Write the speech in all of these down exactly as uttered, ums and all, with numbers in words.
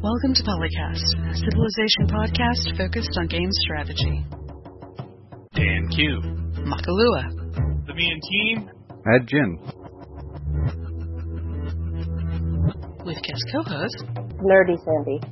Welcome to Polycast, a civilization podcast focused on game strategy. Dan Q. Makalua. The Me and Team. Ed Jin. With guest co-host, Nerdy Sandy.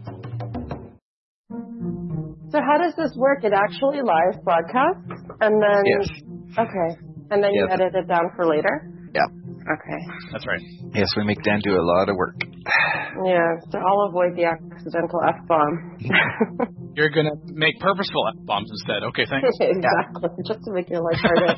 So how does this work? It actually live broadcasts? And then... Yes. Okay. And then you Yes. edit it down for later? Yeah. Okay. That's right. Yes, we make Dan do a lot of work. Yeah, so I'll avoid the accidental F-bomb. You're going to make purposeful F-bombs instead. Okay, thanks. Exactly, just to make your life harder.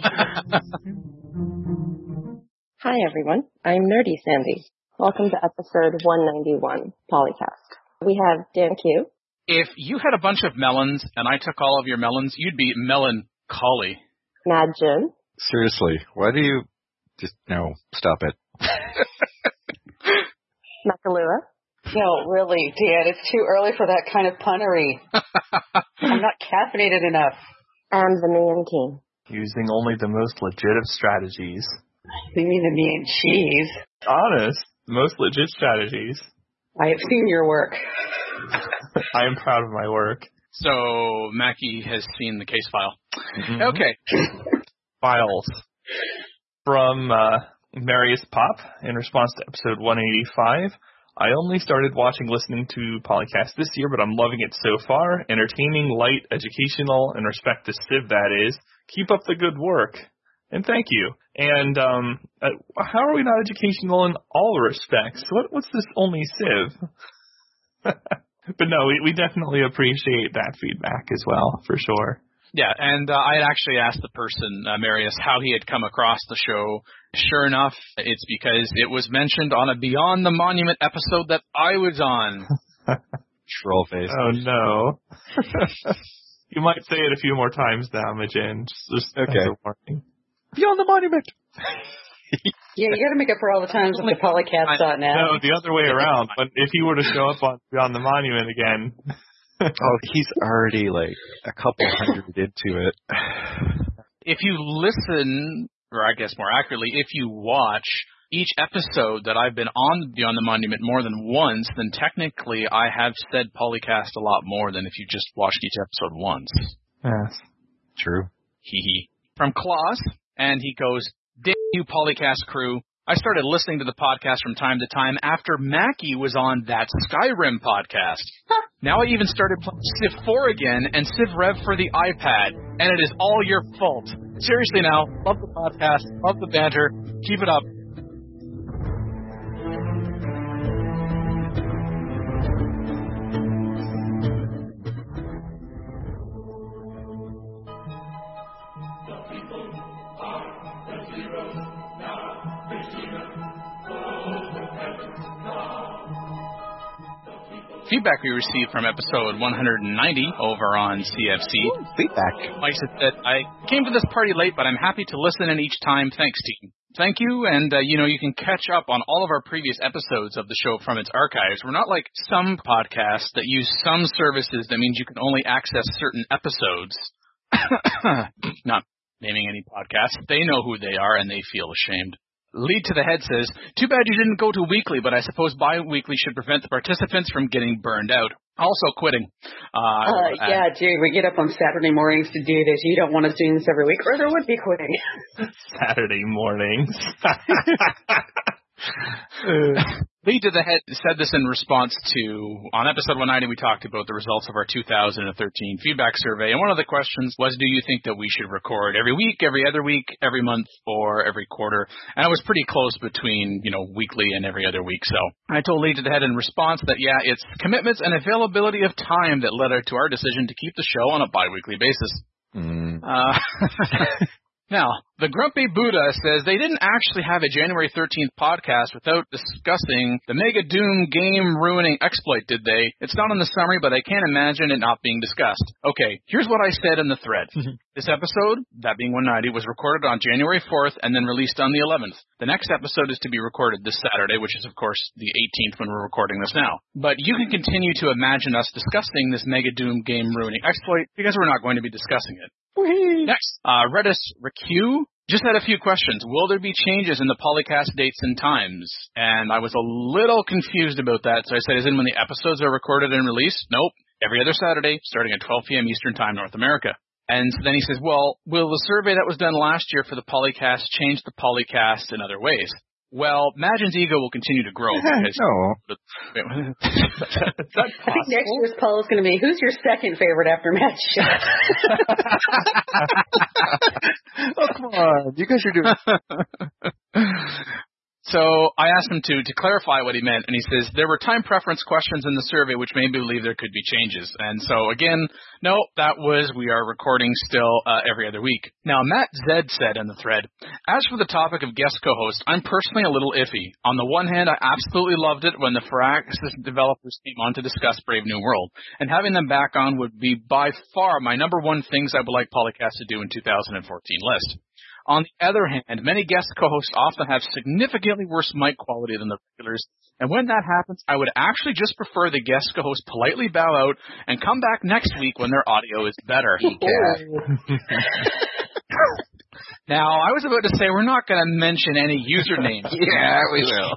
Hi, everyone. I'm Nerdy Sandy. Welcome to episode one ninety-one, Polycast. We have Dan Q. If you had a bunch of melons and I took all of your melons, you'd be melancholy. Mad Jin. Seriously, why do you... Just, no, stop it. Makalua. No, really, Dan, it's too early for that kind of punnery. I'm not caffeinated enough. And the Man King. Using only the most legit of strategies. You mean the meat and cheese? Honest, the most legit strategies. I have seen your work. I am proud of my work. So, Mackie has seen the case file. Mm-hmm. Okay. Files. From uh, Marius Pop, in response to episode one eighty-five, I only started watching, listening to Polycast this year, but I'm loving it so far. Entertaining, light, educational, and respect to Civ, that is. Keep up the good work. And thank you. And um, uh, how are we not educational in all respects? What, what's this only Civ? But no, we, we definitely appreciate that feedback as well, for sure. Yeah, and uh, I had actually asked the person, uh, Marius, how he had come across the show. Sure enough, it's because it was mentioned on a Beyond the Monument episode that I was on. Troll face. Oh, no. You might say it a few more times now, Majin. Just, just Okay. as a warning. Beyond the Monument! Yeah, you got to make up for all the times with the Polycast dot net. No, the other way around. But if he were to show up on Beyond the Monument again... Oh, he's already like a couple hundred into it. If you listen, or I guess more accurately, if you watch each episode that I've been on Beyond the Monument more than once, then technically I have said Polycast a lot more than if you just watched each episode once. Yes. True. Hee hee. From Klaus, and he goes, "Damn you, Polycast crew. I started listening to the podcast from time to time after Mackie was on that Skyrim podcast. Now I even started playing Civ four again and Civ Rev for the iPad, and it is all your fault. Seriously now, love the podcast, love the banter, keep it up." Feedback we received from episode one ninety over on C F C. Ooh, feedback. Mike said, "I came to this party late, but I'm happy to listen in each time. Thanks, team." Thank you, and, uh, you know, you can catch up on all of our previous episodes of the show from its archives. We're not like some podcasts that use some services that means you can only access certain episodes. Not naming any podcasts. They know who they are, and they feel ashamed. Lead to the Head says, "Too bad you didn't go to weekly, but I suppose bi-weekly should prevent the participants from getting burned out. Also quitting." Uh, Uh, yeah, dude, we get up on Saturday mornings to do this. You don't want us doing this every week, or there would be quitting. Saturday mornings. Lead to the Head said this in response to, on episode one ninety, we talked about the results of our two thousand thirteen feedback survey, and one of the questions was, do you think that we should record every week, every other week, every month, or every quarter? And I was pretty close between, you know, weekly and every other week, so I told Lead to the Head in response that, yeah, it's commitments and availability of time that led to our decision to keep the show on a bi-weekly basis. Mm. Uh, Now, the Grumpy Buddha says they didn't actually have a January thirteenth podcast without discussing the Mega Doom game-ruining exploit, did they? It's not in the summary, but I can't imagine it not being discussed. Okay, here's what I said in the thread. This episode, that being one ninety, was recorded on January fourth and then released on the eleventh. The next episode is to be recorded this Saturday, which is, of course, the eighteenth when we're recording this now. But you can continue to imagine us discussing this Mega Doom game-ruining exploit because we're not going to be discussing it. Next, uh, Redis Riku Just had a few questions. Will there be changes in the Polycast dates and times? And I was a little confused about that, so I said, as in when the episodes are recorded and released? Nope. Every other Saturday, starting at twelve p.m. Eastern Time, North America. And so then he says, well, will the survey that was done last year for the Polycast change the Polycast in other ways? Well, Madgen's ego will continue to grow. Because no. I think next year's poll is going to be, who's your second favorite after Madgen? Oh, come on. You guys are doing... So I asked him to, to clarify what he meant, and he says, there were time preference questions in the survey which made me believe there could be changes. And so, again, no, that was, we are recording still uh, every other week. Now, Matt Zed said in the thread, as for the topic of guest co-host, I'm personally a little iffy. On the one hand, I absolutely loved it when the Firaxis developers came on to discuss Brave New World, and having them back on would be by far my number one things I would like Polycast to do in two thousand fourteen list. On the other hand, many guest co-hosts often have significantly worse mic quality than the regulars, and when that happens, I would actually just prefer the guest co-host politely bow out and come back next week when their audio is better. Now, I was about to say we're not going to mention any usernames. Yeah, we will.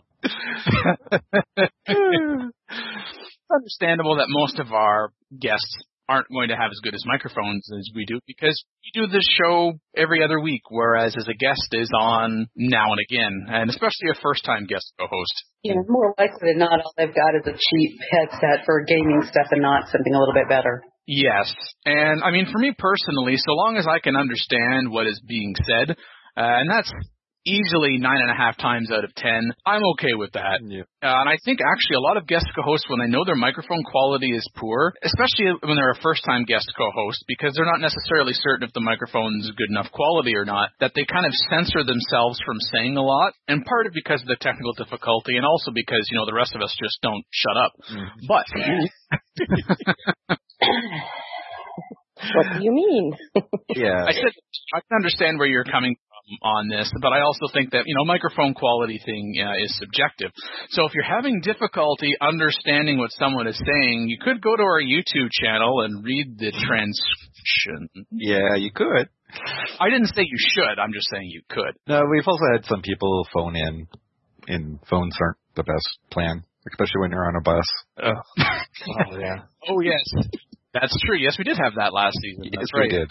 It's understandable that most of our guests aren't going to have as good as microphones as we do because we do this show every other week, whereas as a guest is on now and again, and especially a first-time guest co-host. Yeah, more likely than not, all they've got is a cheap headset for gaming stuff and not something a little bit better. Yes, and I mean, for me personally, so long as I can understand what is being said, uh, and that's easily nine and a half times out of ten, I'm okay with that. Yeah. Uh, and I think actually a lot of guest co-hosts, when they know their microphone quality is poor, especially when they're a first-time guest co-host, because they're not necessarily certain if the microphone's good enough quality or not, that they kind of censor themselves from saying a lot, and part of it because of the technical difficulty, and also because, you know, the rest of us just don't shut up. Mm-hmm. But... What do you mean? Yeah. I said I can understand where you're coming from on this, but I also think that, you know, microphone quality thing uh, is subjective. So if you're having difficulty understanding what someone is saying, you could go to our YouTube channel and read the transcription. Yeah, you could. I didn't say you should. I'm just saying you could. No, we've also had some people phone in, and phones aren't the best plan, especially when you're on a bus. Oh, oh yeah. Oh, yes. That's true. Yes, we did have that last season. That's yes, right. we did.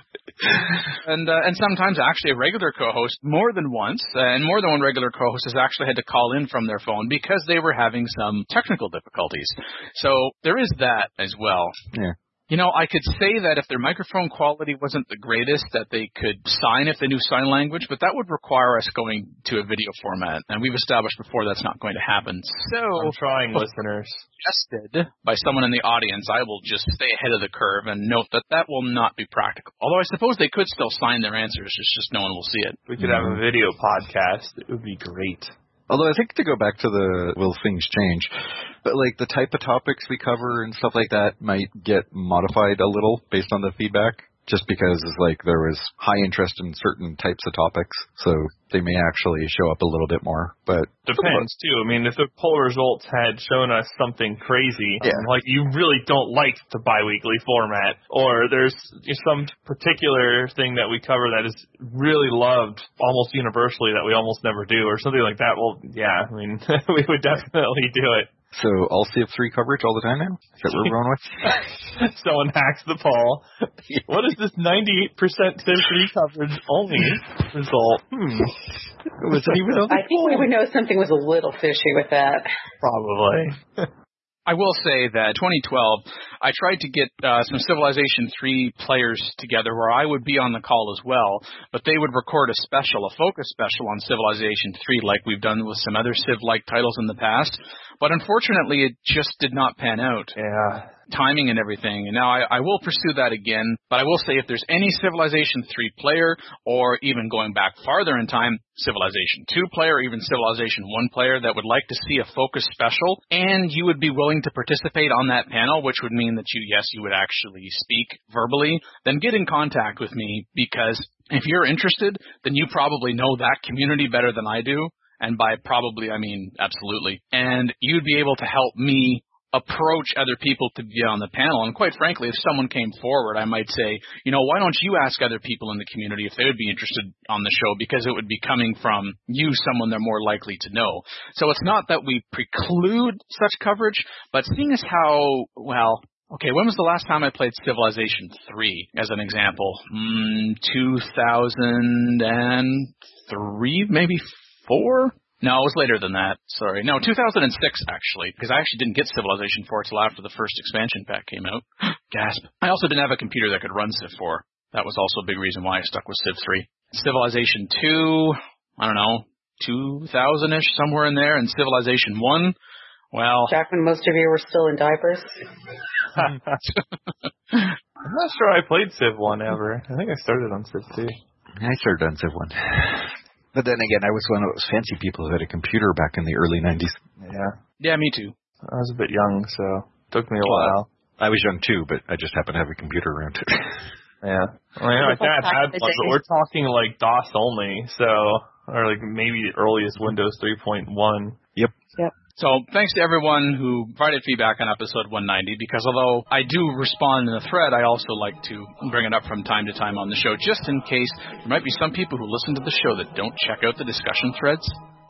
And uh, and sometimes actually a regular co-host, more than once, uh, and more than one regular co-host has actually had to call in from their phone because they were having some technical difficulties. So there is that as well. Yeah. You know, I could say that if their microphone quality wasn't the greatest, that they could sign if they knew sign language, but that would require us going to a video format, and we've established before that's not going to happen. So, I'm trying, listeners. Suggested by someone in the audience, I will just stay ahead of the curve and note that that will not be practical. Although I suppose they could still sign their answers, it's just no one will see it. We could have a video podcast. It would be great. Although I think to go back to the will things change, but like the type of topics we cover and stuff like that might get modified a little based on the feedback, just because it's like there was high interest in certain types of topics, so they may actually show up a little bit more. But depends too. I mean, if the poll results had shown us something crazy, yeah. um, like you really don't like the biweekly format, or there's some particular thing that we cover that is really loved almost universally that we almost never do, or something like that, well, yeah, I mean, we would definitely do it. So all C F three coverage all the time now? Is that what we're going with? Someone hacks the poll. What is this ninety-eight percent Civ three coverage only result? Hmm. Was it even on the I think we would know something was a little fishy with that. Probably. I will say that twenty twelve, I tried to get uh, some Civilization three players together where I would be on the call as well, but they would record a special, a focus special on Civilization three like we've done with some other Civ-like titles in the past. But unfortunately, it just did not pan out. Yeah. Timing and everything. And now I, I will pursue that again, but I will say if there's any Civilization three player, or even going back farther in time, Civilization two player, or even Civilization one player that would like to see a focus special, and you would be willing to participate on that panel, which would mean that you, yes, you would actually speak verbally, then get in contact with me, because if you're interested, then you probably know that community better than I do. And by probably, I mean absolutely. And you'd be able to help me approach other people to be on the panel. And quite frankly, if someone came forward, I might say, you know, why don't you ask other people in the community if they would be interested on the show, because it would be coming from you, someone they're more likely to know. So it's not that we preclude such coverage, but seeing as how, well, okay, when was the last time I played Civilization three, as an example? Mm, two thousand three, maybe four? No, it was later than that. Sorry. No, two thousand six, actually, because I actually didn't get Civilization four until after the first expansion pack came out. Gasp. I also didn't have a computer that could run Civ four. That was also a big reason why I stuck with Civ three. Civilization two, I don't know, two thousand-ish, somewhere in there. And Civilization one, well... Back when most of you were still in diapers. I'm not sure I played Civ one ever. I think I started on Civ two. I started on Civ one. But then again, I was one of those fancy people who had a computer back in the early nineties. Yeah. Yeah, me too. I was a bit young, so it took me a well, while. I was young too, but I just happened to have a computer around. Yeah. I mean, my dad had one, but we're talking like DOS only, so, or like maybe the earliest Windows three point one. Yep. Yep. So thanks to everyone who provided feedback on episode one ninety, because although I do respond in the thread, I also like to bring it up from time to time on the show, just in case there might be some people who listen to the show that don't check out the discussion threads.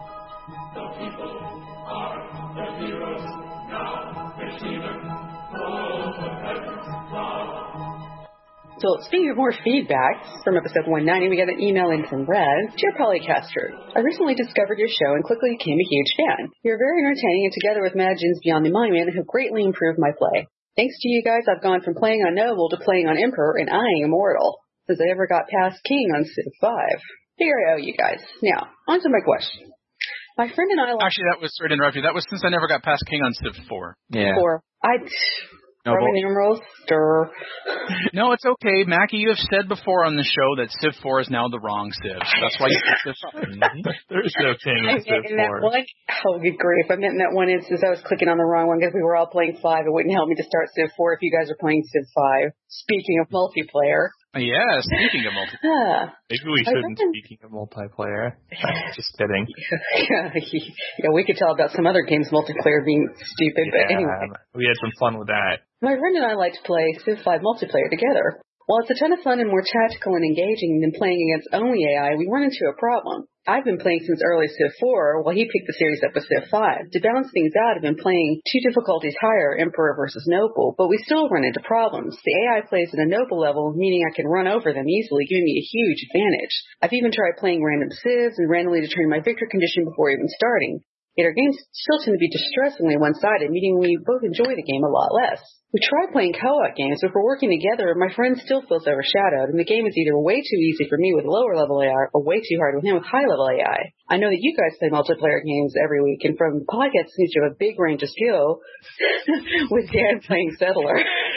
So speaking of more feedback from episode one ninety, we got an email in from Red. Dear Polycaster, I recently discovered your show and quickly became a huge fan. You're very entertaining, and together with Magins Beyond the Monument, have greatly improved my play. Thanks to you guys, I've gone from playing on Noble to playing on Emperor and eyeing Immortal, since I ever got past King on Civ five. Figure I owe you guys. Now, on to my question. My friend and I... Actually, that was, sorry to interrupt you, that was since I never got past King on Civ four. Yeah. Four. I... Roman numerals, stir. No, it's okay. Mackie, you have said before on the show that Civ four is now the wrong Civ. That's why you picked Civ four. There's no King in Civ in that four. one, oh, good grief. I meant in that one instance I was clicking on the wrong one because we were all playing five. It wouldn't help me to start Civ four if you guys are playing Civ five. Speaking of multiplayer. Yeah, speaking of multiplayer. Ah, Maybe we shouldn't, speaking of multiplayer. Just kidding. Yeah, yeah, we could tell about some other games multiplayer being stupid, Yeah, but anyway. we had some fun with that. My friend and I like to play Civ five multiplayer together. While it's a ton of fun and more tactical and engaging than playing against only A I, we run into a problem. I've been playing since early Civ four, while he picked the series up with Civ five. To balance things out, I've been playing two difficulties higher, Emperor versus Noble, but we still run into problems. The A I plays at a Noble level, meaning I can run over them easily, giving me a huge advantage. I've even tried playing random Civs and randomly determining my victory condition before even starting. Yet our games still tend to be distressingly one-sided, meaning we both enjoy the game a lot less. We try playing co-op games, but if we're working together, my friend still feels overshadowed, and the game is either way too easy for me with lower-level A I or way too hard with him with high-level A I. I know that you guys play multiplayer games every week, and from the podcast seems to have a big range of skill, with Dan playing Settler.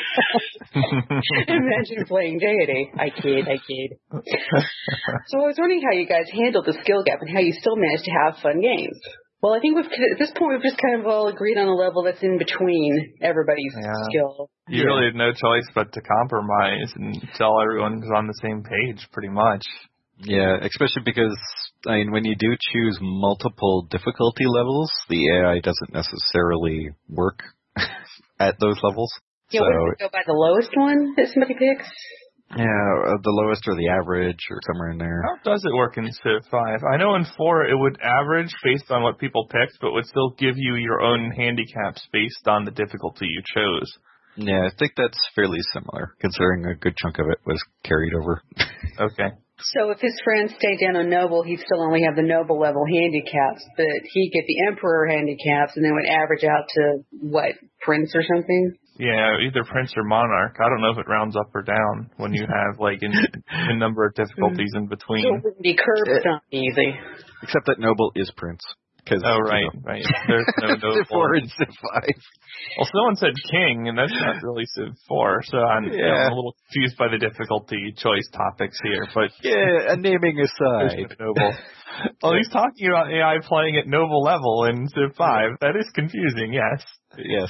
Imagine playing Deity. I kid, I kid. So I was wondering how you guys handled the skill gap and how you still managed to have fun games. Well, I think we've, at this point we've just kind of all agreed on a level that's in between everybody's yeah. skill. You yeah. really had no choice but to compromise and tell everyone who's on the same page, pretty much. Yeah, especially because, I mean, when you do choose multiple difficulty levels, the A I doesn't necessarily work at those levels. Yeah, so, would it go by the lowest one that somebody picks? Yeah, the lowest or the average or somewhere in there. How does it work in Civ five? I know in four it would average based on what people picked, but would still give you your own handicaps based on the difficulty you chose. Yeah, I think that's fairly similar, considering a good chunk of it was carried over. Okay. So if his friends stay down on Noble, he'd still only have the Noble level handicaps, but he'd get the Emperor handicaps and then would average out to, what, Prince or something? Yeah, either Prince or Monarch. I don't know if it rounds up or down when you have, like, a number of difficulties in between. So it wouldn't be curved on easy. Except that Noble is Prince. Oh, right, you know. right. There's no Noble. Civ four and Civ five. Well, someone said King, and that's not really Civ four, so I'm, yeah. you know, I'm a little confused by the difficulty choice topics here. But yeah, a naming aside. Noble. Well, he's talking about A I playing at Noble level in Civ five. That is confusing, yes. Yes.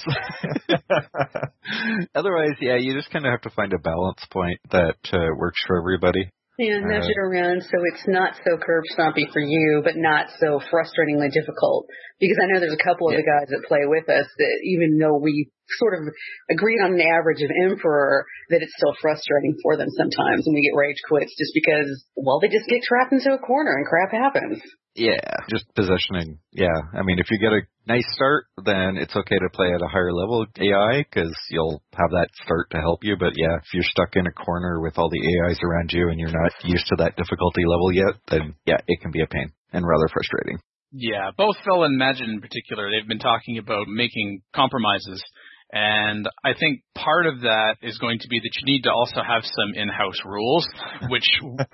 Otherwise, yeah, you just kind of have to find a balance point that uh, works for everybody. Yeah, nudge it around so it's not so curb stompy for you, but not so frustratingly difficult. Because I know there's a couple of Yeah. the guys that play with us that even though we sort of agreed on an average of Emperor, that it's still frustrating for them sometimes, and we get rage quits just because, well, they just get trapped into a corner and crap happens. Yeah, just positioning. Yeah, I mean, if you get a nice start, then it's okay to play at a higher level A I because you'll have that start to help you. But yeah, if you're stuck in a corner with all the A Is around you and you're not used to that difficulty level yet, then yeah, it can be a pain and rather frustrating. Yeah, both Phil and Magid in particular, they've been talking about making compromises. And I think part of that is going to be that you need to also have some in-house rules, which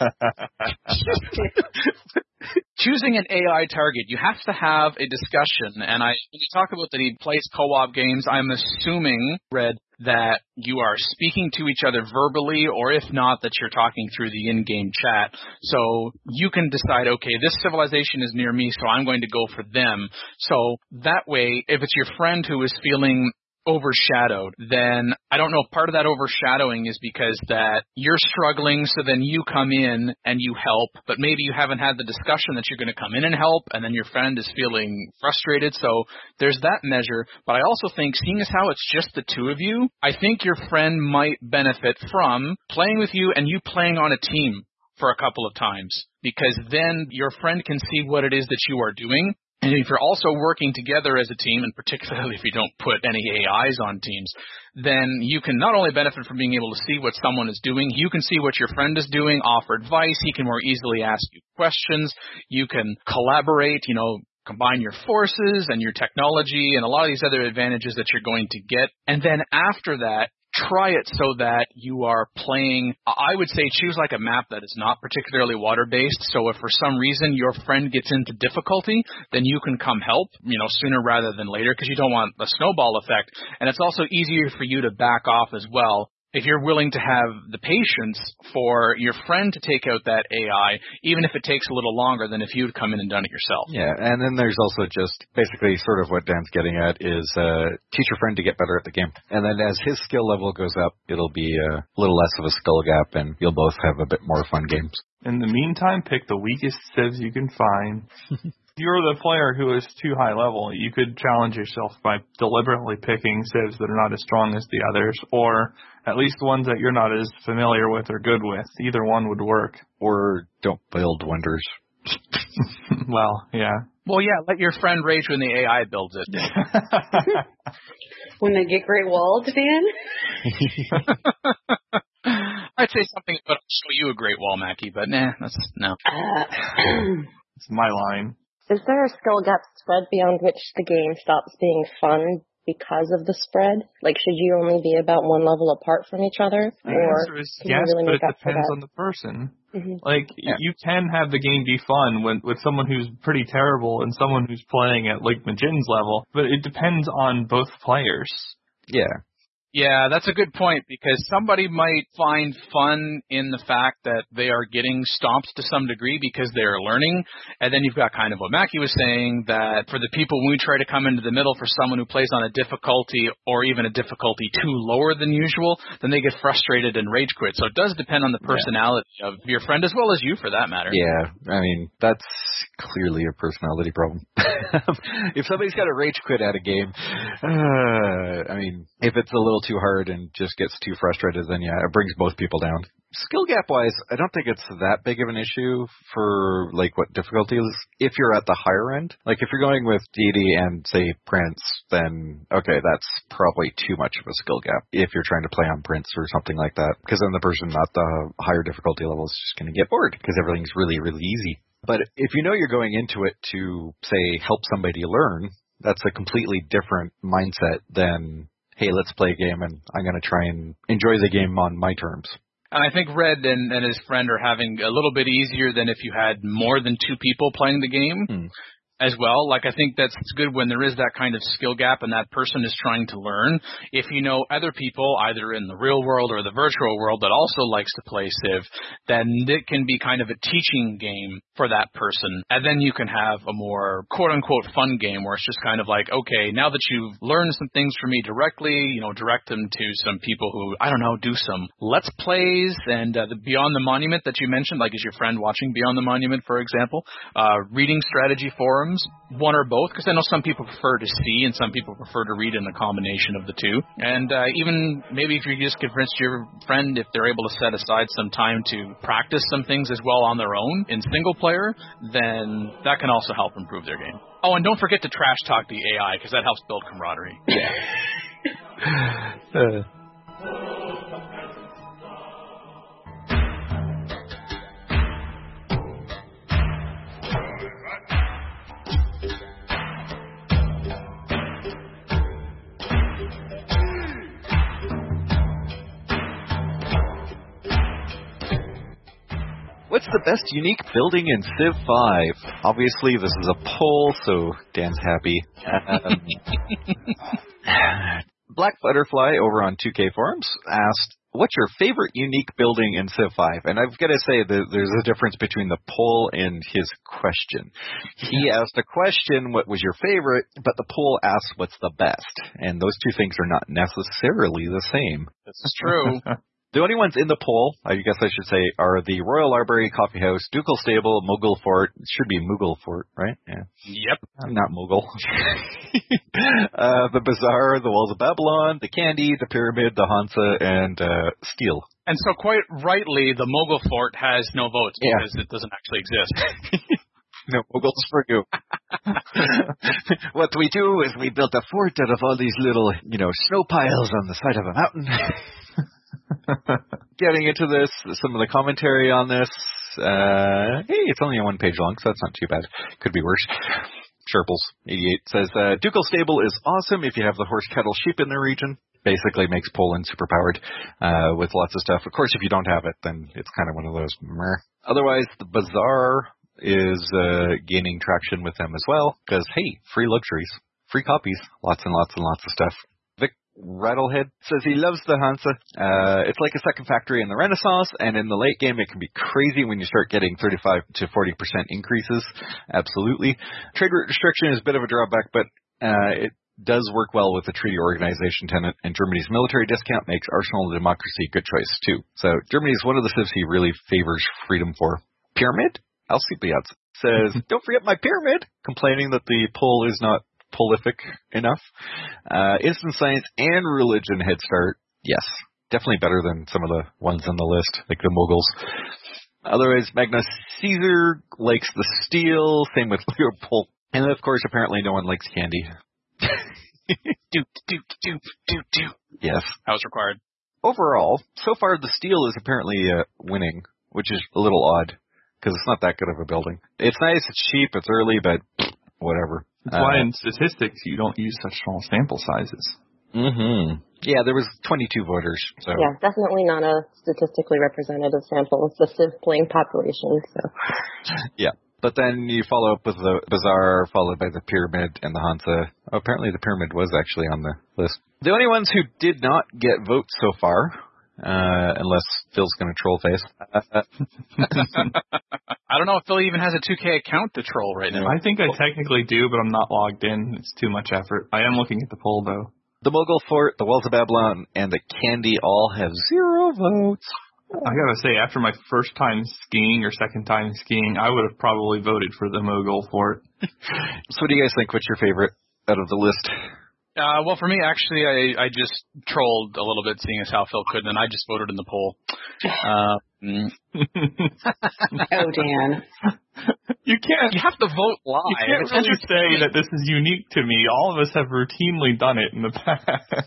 choosing an A I target, you have to have a discussion. And I, when you talk about that he plays co-op games, I'm assuming, Red, that you are speaking to each other verbally, or if not, that you're talking through the in-game chat. So you can decide, okay, this civilization is near me, so I'm going to go for them. So that way, if it's your friend who is feeling overshadowed, then I don't know if part of that overshadowing is because that you're struggling, so then you come in and you help, but maybe you haven't had the discussion that you're going to come in and help, and then your friend is feeling frustrated. So there's that measure. But I also think, seeing as how it's just the two of you, I think your friend might benefit from playing with you and you playing on a team for a couple of times, because then your friend can see what it is that you are doing. And if you're also working together as a team, and particularly if you don't put any A Is on teams, then you can not only benefit from being able to see what someone is doing, you can see what your friend is doing, offer advice, he can more easily ask you questions, you can collaborate, you know, combine your forces and your technology and a lot of these other advantages that you're going to get. And then after that, try it so that you are playing, I would say choose like a map that is not particularly water-based. So if for some reason your friend gets into difficulty, then you can come help, you know, sooner rather than later, because you don't want a snowball effect. And it's also easier for you to back off as well if you're willing to have the patience for your friend to take out that A I, even if it takes a little longer than if you'd come in and done it yourself. Yeah, and then there's also just basically sort of what Dan's getting at is uh, teach your friend to get better at the game. And then as his skill level goes up, it'll be a little less of a skill gap, and you'll both have a bit more fun games. In the meantime, pick the weakest civs you can find. If you're the player who is too high level, you could challenge yourself by deliberately picking civs that are not as strong as the others, or at least ones that you're not as familiar with or good with. Either one would work. Or don't build wonders. Well, yeah. Well, yeah, let your friend rage when the A I builds it. When they get great walls, Dan? I'd say something about I'll show you a great wall, Mackie, but nah, that's no. Uh, It's my line. Is there a skill gap spread beyond which the game stops being fun because of the spread? Like, should you only be about one level apart from each other? The or answer is can you yes, really but make it up for depends that? on the person. Mm-hmm. Like, Yeah. you can have the game be fun when, with someone who's pretty terrible and someone who's playing at, like, Majin's level, but it depends on both players. Yeah. Yeah, that's a good point, because somebody might find fun in the fact that they are getting stomped to some degree because they're learning, and then you've got kind of what Mackie was saying, that for the people, when we try to come into the middle for someone who plays on a difficulty or even a difficulty too lower than usual, then they get frustrated and rage quit. So it does depend on the personality yeah. of your friend, as well as you for that matter. Yeah, I mean, that's clearly a personality problem. If somebody's got a rage quit at a game, uh, I mean, if it's a little too hard and just gets too frustrated, then yeah, it brings both people down. Skill gap wise, I don't think it's that big of an issue for like what difficulty is. If you're at the higher end, like if you're going with deity and say Prince, then okay, that's probably too much of a skill gap if you're trying to play on Prince or something like that, because then the person at the higher difficulty level is just going to get bored because everything's really, really easy. But if you know you're going into it to, say, help somebody learn, that's a completely different mindset than, hey, let's play a game and I'm going to try and enjoy the game on my terms. And I think Red and, and his friend are having a little bit easier than if you had more than two people playing the game. Hmm. as well. Like, I think that's good when there is that kind of skill gap and that person is trying to learn. If you know other people, either in the real world or the virtual world, that also likes to play Civ, then it can be kind of a teaching game for that person. And then you can have a more quote-unquote fun game where it's just kind of like, okay, now that you've learned some things from me directly, you know, direct them to some people who, I don't know, do some Let's Plays and uh, the Beyond the Monument that you mentioned, like is your friend watching Beyond the Monument, for example, uh, reading strategy forums, one or both, because I know some people prefer to see and some people prefer to read in a combination of the two. And uh, even maybe if you just convince your friend, if they're able to set aside some time to practice some things as well on their own in single player, then that can also help improve their game. Oh, and don't forget to trash talk the A I, because that helps build camaraderie. uh. What's the best unique building in Civ five? Obviously, this is a poll, so Dan's happy. Um, Black Butterfly over on two K Forums asked, what's your favorite unique building in Civ five? And I've got to say that there's a difference between the poll and his question. He asked a question, what was your favorite? But the poll asked, what's the best? And those two things are not necessarily the same. This is true. The only ones in the poll, I guess I should say, are the Royal Library, Coffee House, Ducal Stable, Mogul Fort. It should be Mughal Fort, right? Yeah. Yep. Not Mughal. uh, the Bazaar, the Walls of Babylon, the Candy, the Pyramid, the Hansa, and uh, Steel. And so quite rightly, the Mogul Fort has no votes because yeah. it doesn't actually exist. No, Mughals for you. What we do is we built a fort out of all these little, you know, snow piles on the side of a mountain. Getting into this, some of the commentary on this. Uh, hey, it's only a one page long, so that's not too bad. Could be worse. Sherples eighty-eight says, uh, Ducal Stable is awesome if you have the horse, cattle, sheep in the region. Basically makes Poland superpowered uh, with lots of stuff. Of course, if you don't have it, then it's kind of one of those meh. Otherwise, the Bazaar is uh, gaining traction with them as well, because, hey, free luxuries, free copies, lots and lots and lots of stuff. Rattlehead says he loves the Hansa. Uh, it's like a second factory in the Renaissance, and in the late game it can be crazy when you start getting thirty-five to forty percent increases. Absolutely. Trade route restriction is a bit of a drawback, but uh, it does work well with the treaty organization tenant, and Germany's military discount makes arsenal and democracy a good choice too. So Germany is one of the civs he really favors freedom for. Pyramid? Alcibiades says, don't forget my pyramid, complaining that the poll is not prolific enough. Uh, instant science and religion head start. Yes. Definitely better than some of the ones on the list, like the Mughals. Otherwise, Magnus Caesar likes the steel. Same with Leopold. And of course, apparently no one likes candy. do, do, do, do, do. Yes. That was required. Overall, so far the steel is apparently uh, winning, which is a little odd, because it's not that good of a building. It's nice, it's cheap, it's early, but whatever. That's why uh, in statistics you don't use such small sample sizes. Mm-hmm. Yeah, there was twenty-two voters. So. Yeah, definitely not a statistically representative sample. It's the Civ playing population. So. Yeah, but then you follow up with the Bazaar, followed by the Pyramid and the Hansa. Oh, apparently the Pyramid was actually on the list. The only ones who did not get votes so far, uh, unless Phil's going to troll face. I don't know if Phil even has a two K account to troll right now. I think I technically do, but I'm not logged in. It's too much effort. I am looking at the poll, though. The Mogul Fort, the Walls of Babylon, and the Candy all have zero votes. I gotta say, after my first time skiing or second time skiing, I would have probably voted for the Mogul Fort. So what do you guys think? What's your favorite out of the list? Uh, well, for me, actually, I, I just trolled a little bit, seeing as how Phil couldn't, and I just voted in the poll. Uh, mm. Oh, Dan. You can't. You have to vote live. You can't it's really say that this is unique to me. All of us have routinely done it in the past.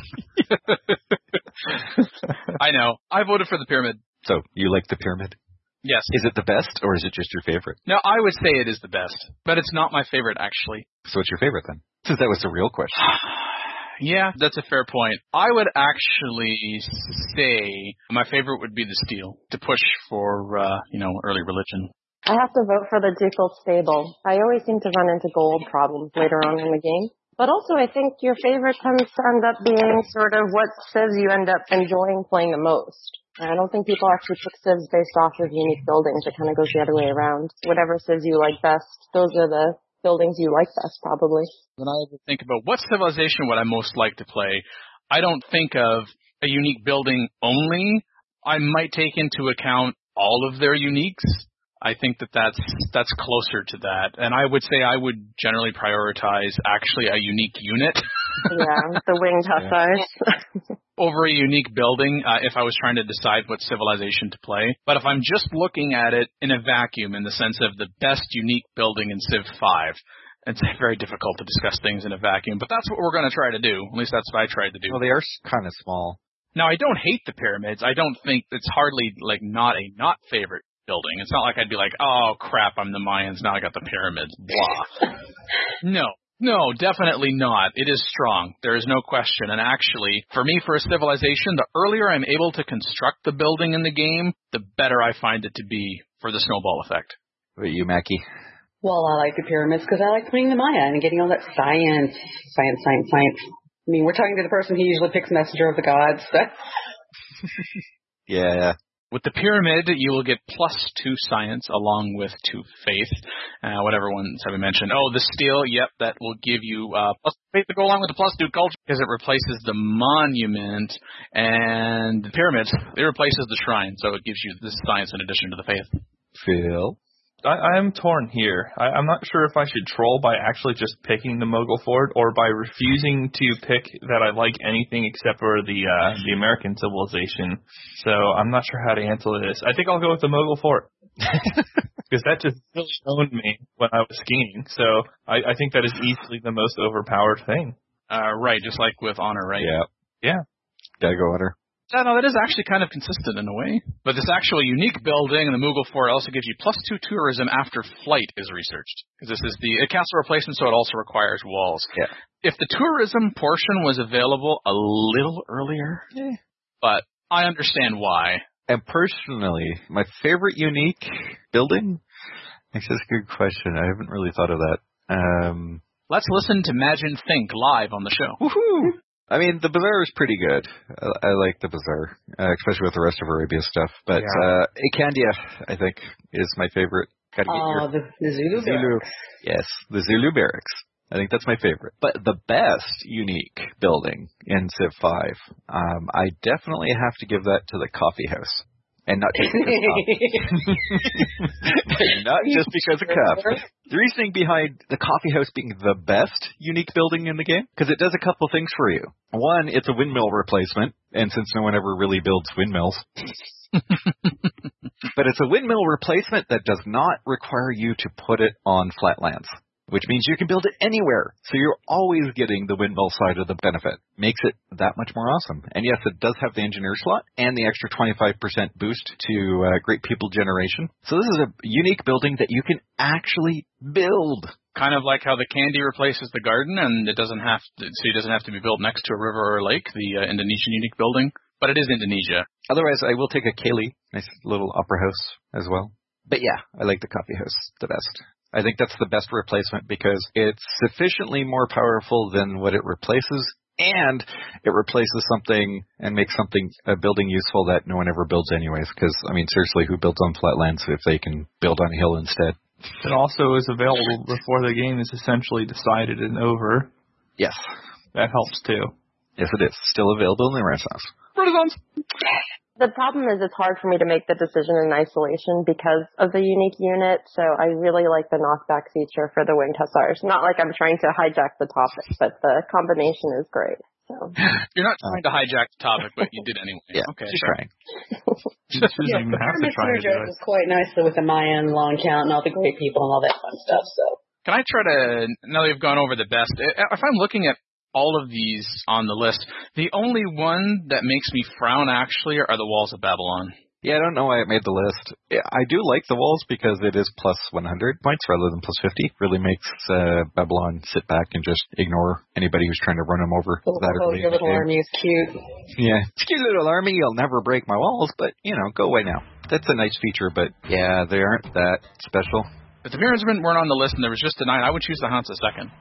I know. I voted for the Pyramid. So, you like the Pyramid? Yes. Is it the best, or is it just your favorite? No, I would say it is the best, but it's not my favorite, actually. So what's your favorite, then? Since that was the real question. Yeah, that's a fair point. I would actually say my favorite would be the Steel, to push for, uh, you know, early religion. I have to vote for the Ducal Stable. I always seem to run into gold problems later on in the game. But also, I think your favorite tends to end up being sort of what civs you end up enjoying playing the most. I don't think people actually pick civs based off of unique buildings. It kind of goes the other way around. Whatever civs you like best, those are the buildings you like best, probably. When I think about what civilization would I most like to play, I don't think of a unique building only. I might take into account all of their uniques. I think that that's, that's closer to that. And I would say I would generally prioritize actually a unique unit. Yeah, the winged hussars. Yeah. Over a unique building uh, if I was trying to decide what civilization to play. But if I'm just looking at it in a vacuum in the sense of the best unique building in Civ five, it's very difficult to discuss things in a vacuum. But that's what we're going to try to do. At least that's what I tried to do. Well, they are kind of small. Now, I don't hate the pyramids. I don't think it's hardly like not a not favorite building. It's not like I'd be like, oh, crap, I'm the Mayans, now I got the pyramids, blah. No, no, definitely not. It is strong. There is no question. And actually, for me, for a civilization, the earlier I'm able to construct the building in the game, the better I find it to be for the snowball effect. What about you, Mackie? Well, I like the pyramids because I like playing the Maya and getting all that science, science, science, science. I mean, we're talking to the person who usually picks Messenger of the Gods. So. Yeah. With the pyramid, you will get plus two science along with two faith, uh, whatever ones have we mentioned. Oh, the steel, yep, that will give you uh, plus faith to go along with the plus two culture because it replaces the monument, and the pyramids, it replaces the shrine, so it gives you this science in addition to the faith. Phil? I, I'm torn here. I, I'm not sure if I should troll by actually just picking the Mogul Fort or by refusing to pick that I like anything except for the uh, the American civilization. So I'm not sure how to answer this. I think I'll go with the Mogul Fort because that just really owned me when I was skiing. So I, I think that is easily the most overpowered thing. Uh, right, just like with Honor, right? Yeah. Yeah. Gotta go Honor. Yeah, no, that is actually kind of consistent in a way. But this actual unique building in the Moogle Fort also gives you plus two tourism after flight is researched. Because this is the a castle replacement, so it also requires walls. Yeah. If the tourism portion was available a little earlier, yeah. But I understand why. And personally, my favorite unique building? That's a good question. I haven't really thought of that. Um, Let's listen to Imagine Think live on the show. Woohoo! I mean, the Bazaar is pretty good. I, I like the Bazaar, uh, especially with the rest of Arabia stuff. But yeah. uh, Akandia, I think, is my favorite. Oh, the, the Zulu, Zulu barracks. Yes, the Zulu barracks. I think that's my favorite. But the best unique building in Civ five, um, I definitely have to give that to the coffee house. And not just because of not just because of coffee. The reasoning behind the coffee house being the best unique building in the game, because it does a couple things for you. One, it's a windmill replacement, and since no one ever really builds windmills. But it's a windmill replacement that does not require you to put it on flatlands, which means you can build it anywhere. So you're always getting the windmill side of the benefit. Makes it that much more awesome. And yes, it does have the engineer slot and the extra twenty-five percent boost to uh, Great People Generation. So this is a unique building that you can actually build. Kind of like how the candy replaces the garden, and it doesn't have to, so it doesn't have to be built next to a river or a lake, the uh, Indonesian unique building. But it is Indonesia. Otherwise, I will take a Kaylee, nice little opera house as well. But yeah, I like the coffee house the best. I think that's the best replacement because it's sufficiently more powerful than what it replaces, and it replaces something and makes something a building useful that no one ever builds anyways. Because, I mean, seriously, who builds on flatlands if they can build on a hill instead? It also is available before the game is essentially decided and over. Yes. That helps too. Yes, it is. Still available in the Renaissance. Renaissance! The problem is it's hard for me to make the decision in isolation because of the unique unit, so I really like the knockback feature for the Winged Hussars. Not like I'm trying to hijack the topic, but the combination is great. So. You're not trying to hijack the topic, but you did anyway. Yeah, okay, she's sure. trying. She doesn't yeah, even have to try to do it. Is quite nice though with the Mayan long count and all the great people and all that fun stuff. So. Can I try to, now that we've gone over the best, if I'm looking at all of these on the list, the only one that makes me frown actually are the Walls of Babylon. Yeah, I don't know why it made the list. I do like the walls because it is plus one hundred points rather than plus fifty. Really makes uh, Babylon sit back and just ignore anybody who's trying to run them over. Oh, that oh your little army is cute. Yeah, it's a cute little army. You'll never break my walls, but, you know, go away now. that's a nice feature, but yeah, they aren't that special. If the Mirrorsmen weren't on the list and there was just a nine, I would choose the Haunts a second.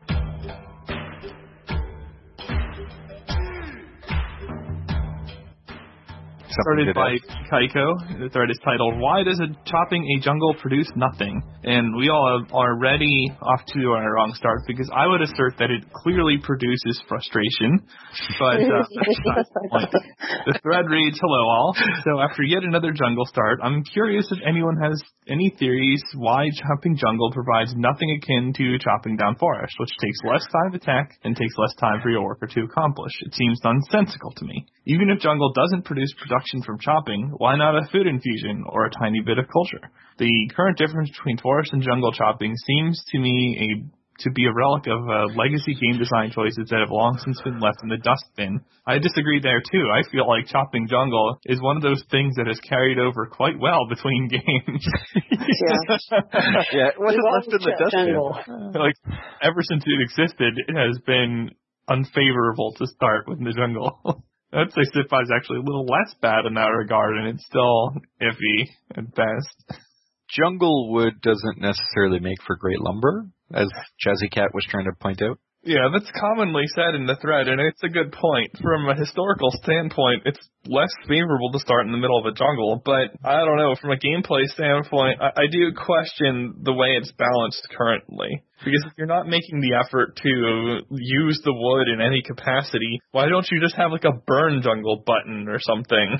Started by Kaiko. The thread is titled, Why Does a Chopping a Jungle Produce Nothing? And we all are already off to a wrong start because I would assert that it clearly produces frustration. But uh, that's not the point. The thread reads, Hello all. So after yet another jungle start, I'm curious if anyone has any theories why chopping jungle provides nothing akin to chopping down forest, which takes less time to attack and takes less time for your worker to accomplish. It seems nonsensical to me. Even if jungle doesn't produce production from chopping, why not a food infusion or a tiny bit of culture? The current difference between forest and jungle chopping seems to me a to be a relic of uh, legacy game design choices that have long since been left in the dustbin. I disagree there too. I feel like chopping jungle is one of those things that has carried over quite well between games. Yeah, yeah, it wasn't left in the dustbin. Like, ever since it existed, it has been unfavorable to start with the jungle. I'd say Civ-five is actually a little less bad in that regard, and it's still iffy at best. Jungle wood doesn't necessarily make for great lumber, as Jazzy Cat was trying to point out. Yeah, that's commonly said in the thread, and it's a good point. From a historical standpoint, it's less favorable to start in the middle of a jungle, but I don't know, from a gameplay standpoint, I, I do question the way it's balanced currently. Because if you're not making the effort to use the wood in any capacity, why don't you just have like a burn jungle button or something?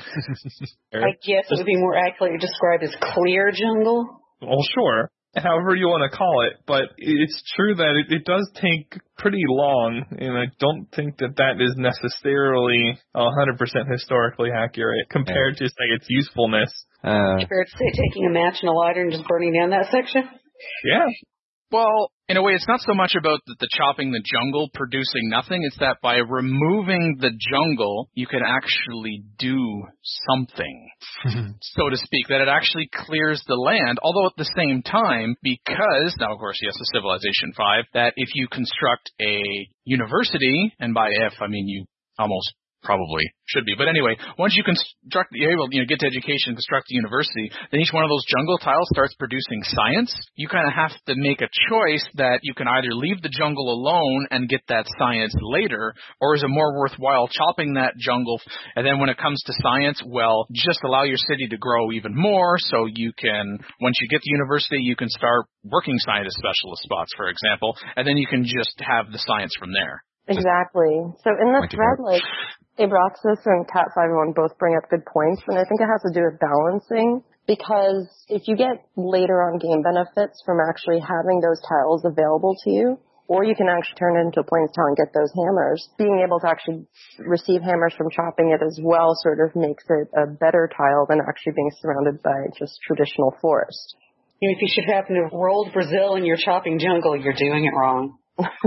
I guess it would be more accurately described as clear jungle. Well, sure. However you want to call it, but it's true that it, it does take pretty long, and I don't think that that is necessarily one hundred percent historically accurate compared yeah. to, say, its usefulness. Uh, compared to, say, taking a match and a lighter and just burning down that section? Yeah. Well, in a way, it's not so much about the, the chopping the jungle producing nothing. It's that by removing the jungle, you can actually do something, so to speak, that it actually clears the land. Although at the same time, because, now of course, yes, the Civilization five, that if you construct a university, and by if, I mean you almost probably should be. But anyway, once you construct, you're able to you know, get to education and construct a university, then each one of those jungle tiles starts producing science. You kind of have to make a choice that you can either leave the jungle alone and get that science later, or is it more worthwhile chopping that jungle? And then when it comes to science, well, just allow your city to grow even more so you can, once you get to university, you can start working scientist specialist spots, for example, and then you can just have the science from there. Exactly. So in the thread, like, Abraxas and Cat five oh one both bring up good points, and I think it has to do with balancing, because if you get later on game benefits from actually having those tiles available to you, or you can actually turn it into a plains tile and get those hammers, being able to actually receive hammers from chopping it as well sort of makes it a better tile than actually being surrounded by just traditional forest. You know, if you should happen to have rolled Brazil in your chopping jungle, you're doing it wrong.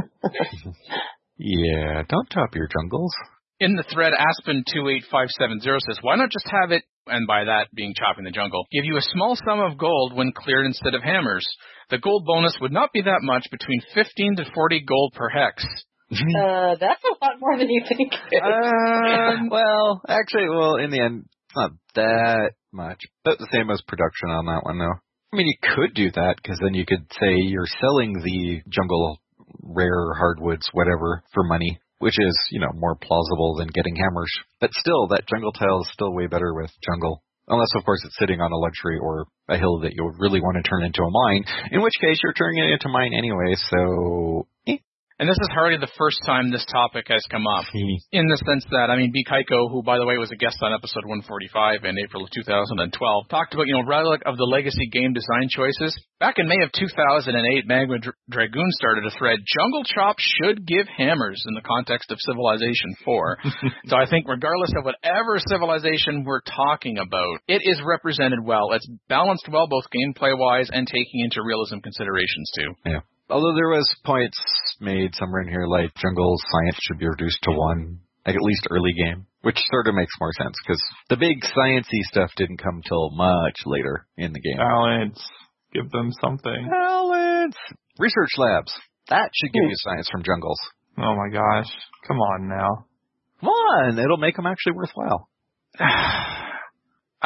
Yeah, don't chop your jungles. In the thread, Aspen two eight five seven zero says, why not just have it, and by that being chopping the jungle, give you a small sum of gold when cleared instead of hammers? The gold bonus would not be that much, between fifteen to forty gold per hex. uh, that's a lot more than you think. um, well, actually, well, in the end, it's not that much. About the same as production on that one, though. I mean, you could do that, because then you could say you're selling the jungle rare hardwoods, whatever, for money, which is, you know, more plausible than getting hammers. But still, that jungle tile is still way better with jungle. Unless, of course, it's sitting on a luxury or a hill that you really want to turn into a mine, in which case you're turning it into mine anyway, so... Eh. And this is hardly the first time this topic has come up, in the sense that, I mean, B. Kaiko, who, by the way, was a guest on episode one forty-five in April of two thousand twelve, talked about, you know, relic of the legacy game design choices. Back in May of two thousand eight, Magma Dra- Dragoon started a thread, Jungle Chop should give hammers in the context of Civilization four. So I think regardless of whatever civilization we're talking about, it is represented well. It's balanced well, both gameplay-wise and taking into realism considerations, too. Yeah. Although there was points made somewhere in here like jungle science should be reduced to one, like at least early game, which sort of makes more sense because the big sciencey stuff didn't come till much later in the game. Balance. Give them something. Balance. Research labs. That should give you science from jungles. Oh my gosh. Come on now. Come on. It'll make them actually worthwhile. I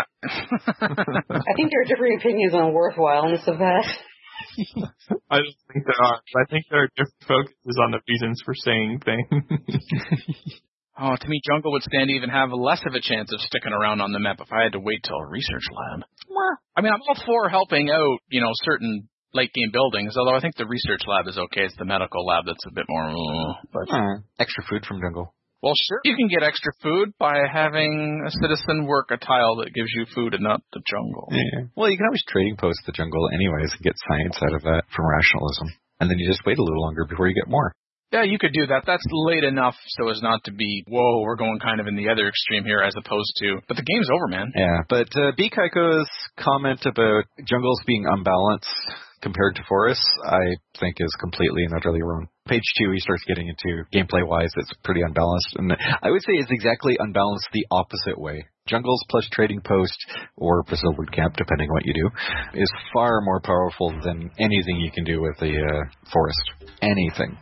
I think there are different opinions on worthwhileness of that. I don't think there are. I think there are different focuses on the reasons for saying things. Oh, to me, jungle would stand to even have less of a chance of sticking around on the map if I had to wait till a research lab. I mean, I'm all for helping out, you know, certain late-game buildings, although I think the research lab is okay. It's the medical lab that's a bit more... Uh, but uh, extra food from jungle. Well, sure. You can get extra food by having a citizen work a tile that gives you food and not the jungle. Yeah. Well, you can always trading post the jungle anyways and get science out of that from rationalism. And then you just wait a little longer before you get more. Yeah, you could do that. That's late enough so as not to be, whoa, we're going kind of in the other extreme here as opposed to, but the game's over, man. Yeah, but uh, B. Kaiko's comment about jungles being unbalanced compared to forests, I think is completely and utterly wrong. Page two, he starts getting into gameplay-wise, it's pretty unbalanced. And I would say it's exactly unbalanced the opposite way. Jungles plus trading post or Brazil boot camp, depending on what you do, is far more powerful than anything you can do with the uh, forest. Anything.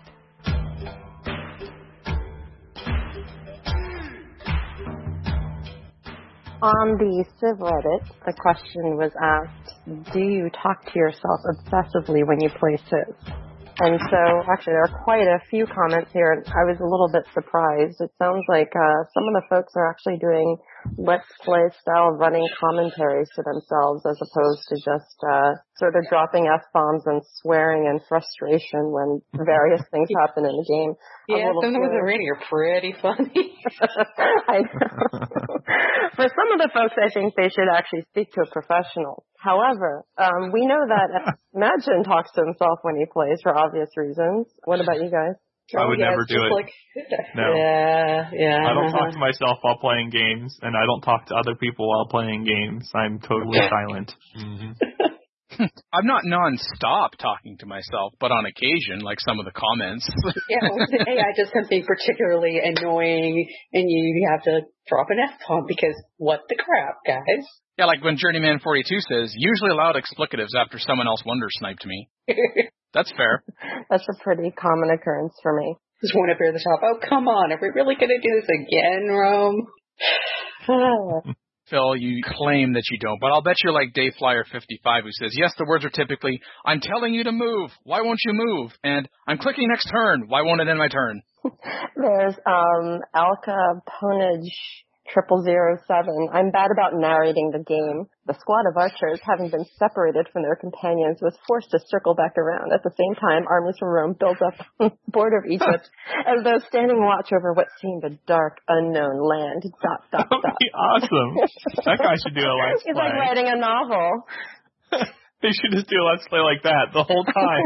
On the Civ Reddit, the question was asked, do you talk to yourself obsessively when you play Civ? And so, actually, there are quite a few comments here, and I was a little bit surprised. It sounds like uh, some of the folks are actually doing Let's Play-style running commentaries to themselves as opposed to just uh, sort of dropping F-bombs and swearing in frustration when various things happen in the game. Yeah, some of the rating are pretty funny. I know. For some of the folks, I think they should actually speak to a professional. However, um, we know that Imagine talks to himself when he plays for obvious reasons. What about you guys? I would yeah, never do it. Like, no. Yeah, yeah. I don't talk to myself while playing games, and I don't talk to other people while playing games. I'm totally silent. Mm-hmm. I'm not non-stop talking to myself, but on occasion, like some of the comments. Yeah, when the A I does something particularly annoying, and you have to drop an F-bomb because what the crap, guys? Yeah, like when Journeyman forty-two says, usually loud explicatives after someone else wonder sniped me. That's fair. That's a pretty common occurrence for me. Just one up here at the top. Oh, come on. Are we really going to do this again, Rome? Phil, you claim that you don't, but I'll bet you're like Dave Flyer fifty-five who says, yes, the words are typically, I'm telling you to move. Why won't you move? And I'm clicking next turn. Why won't it end my turn? There's um, Alka Ponage triple zero seven. I'm bad about narrating the game. The squad of archers, having been separated from their companions, was forced to circle back around. At the same time, armies from Rome built up on the border of Egypt as though standing watch over what seemed a dark, unknown land. Dot, dot, That would dot. be awesome. That guy should do a Let's He's Play. like writing a novel. They should just do a Let's Play like that the whole time.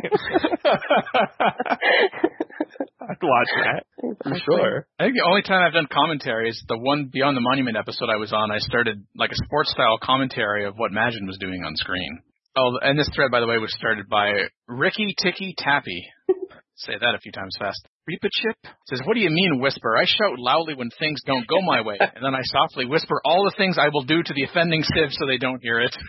I'd watch that, for sure. I think the only time I've done commentary is the one Beyond the Monument episode I was on. I started like a sports-style commentary of what Imagine was doing on screen. Oh, and this thread, by the way, was started by Ricky Ticky Tappy. Say that a few times fast. Reap a chip? Says, what do you mean, whisper? I shout loudly when things don't go my way, and then I softly whisper all the things I will do to the offending civ so they don't hear it.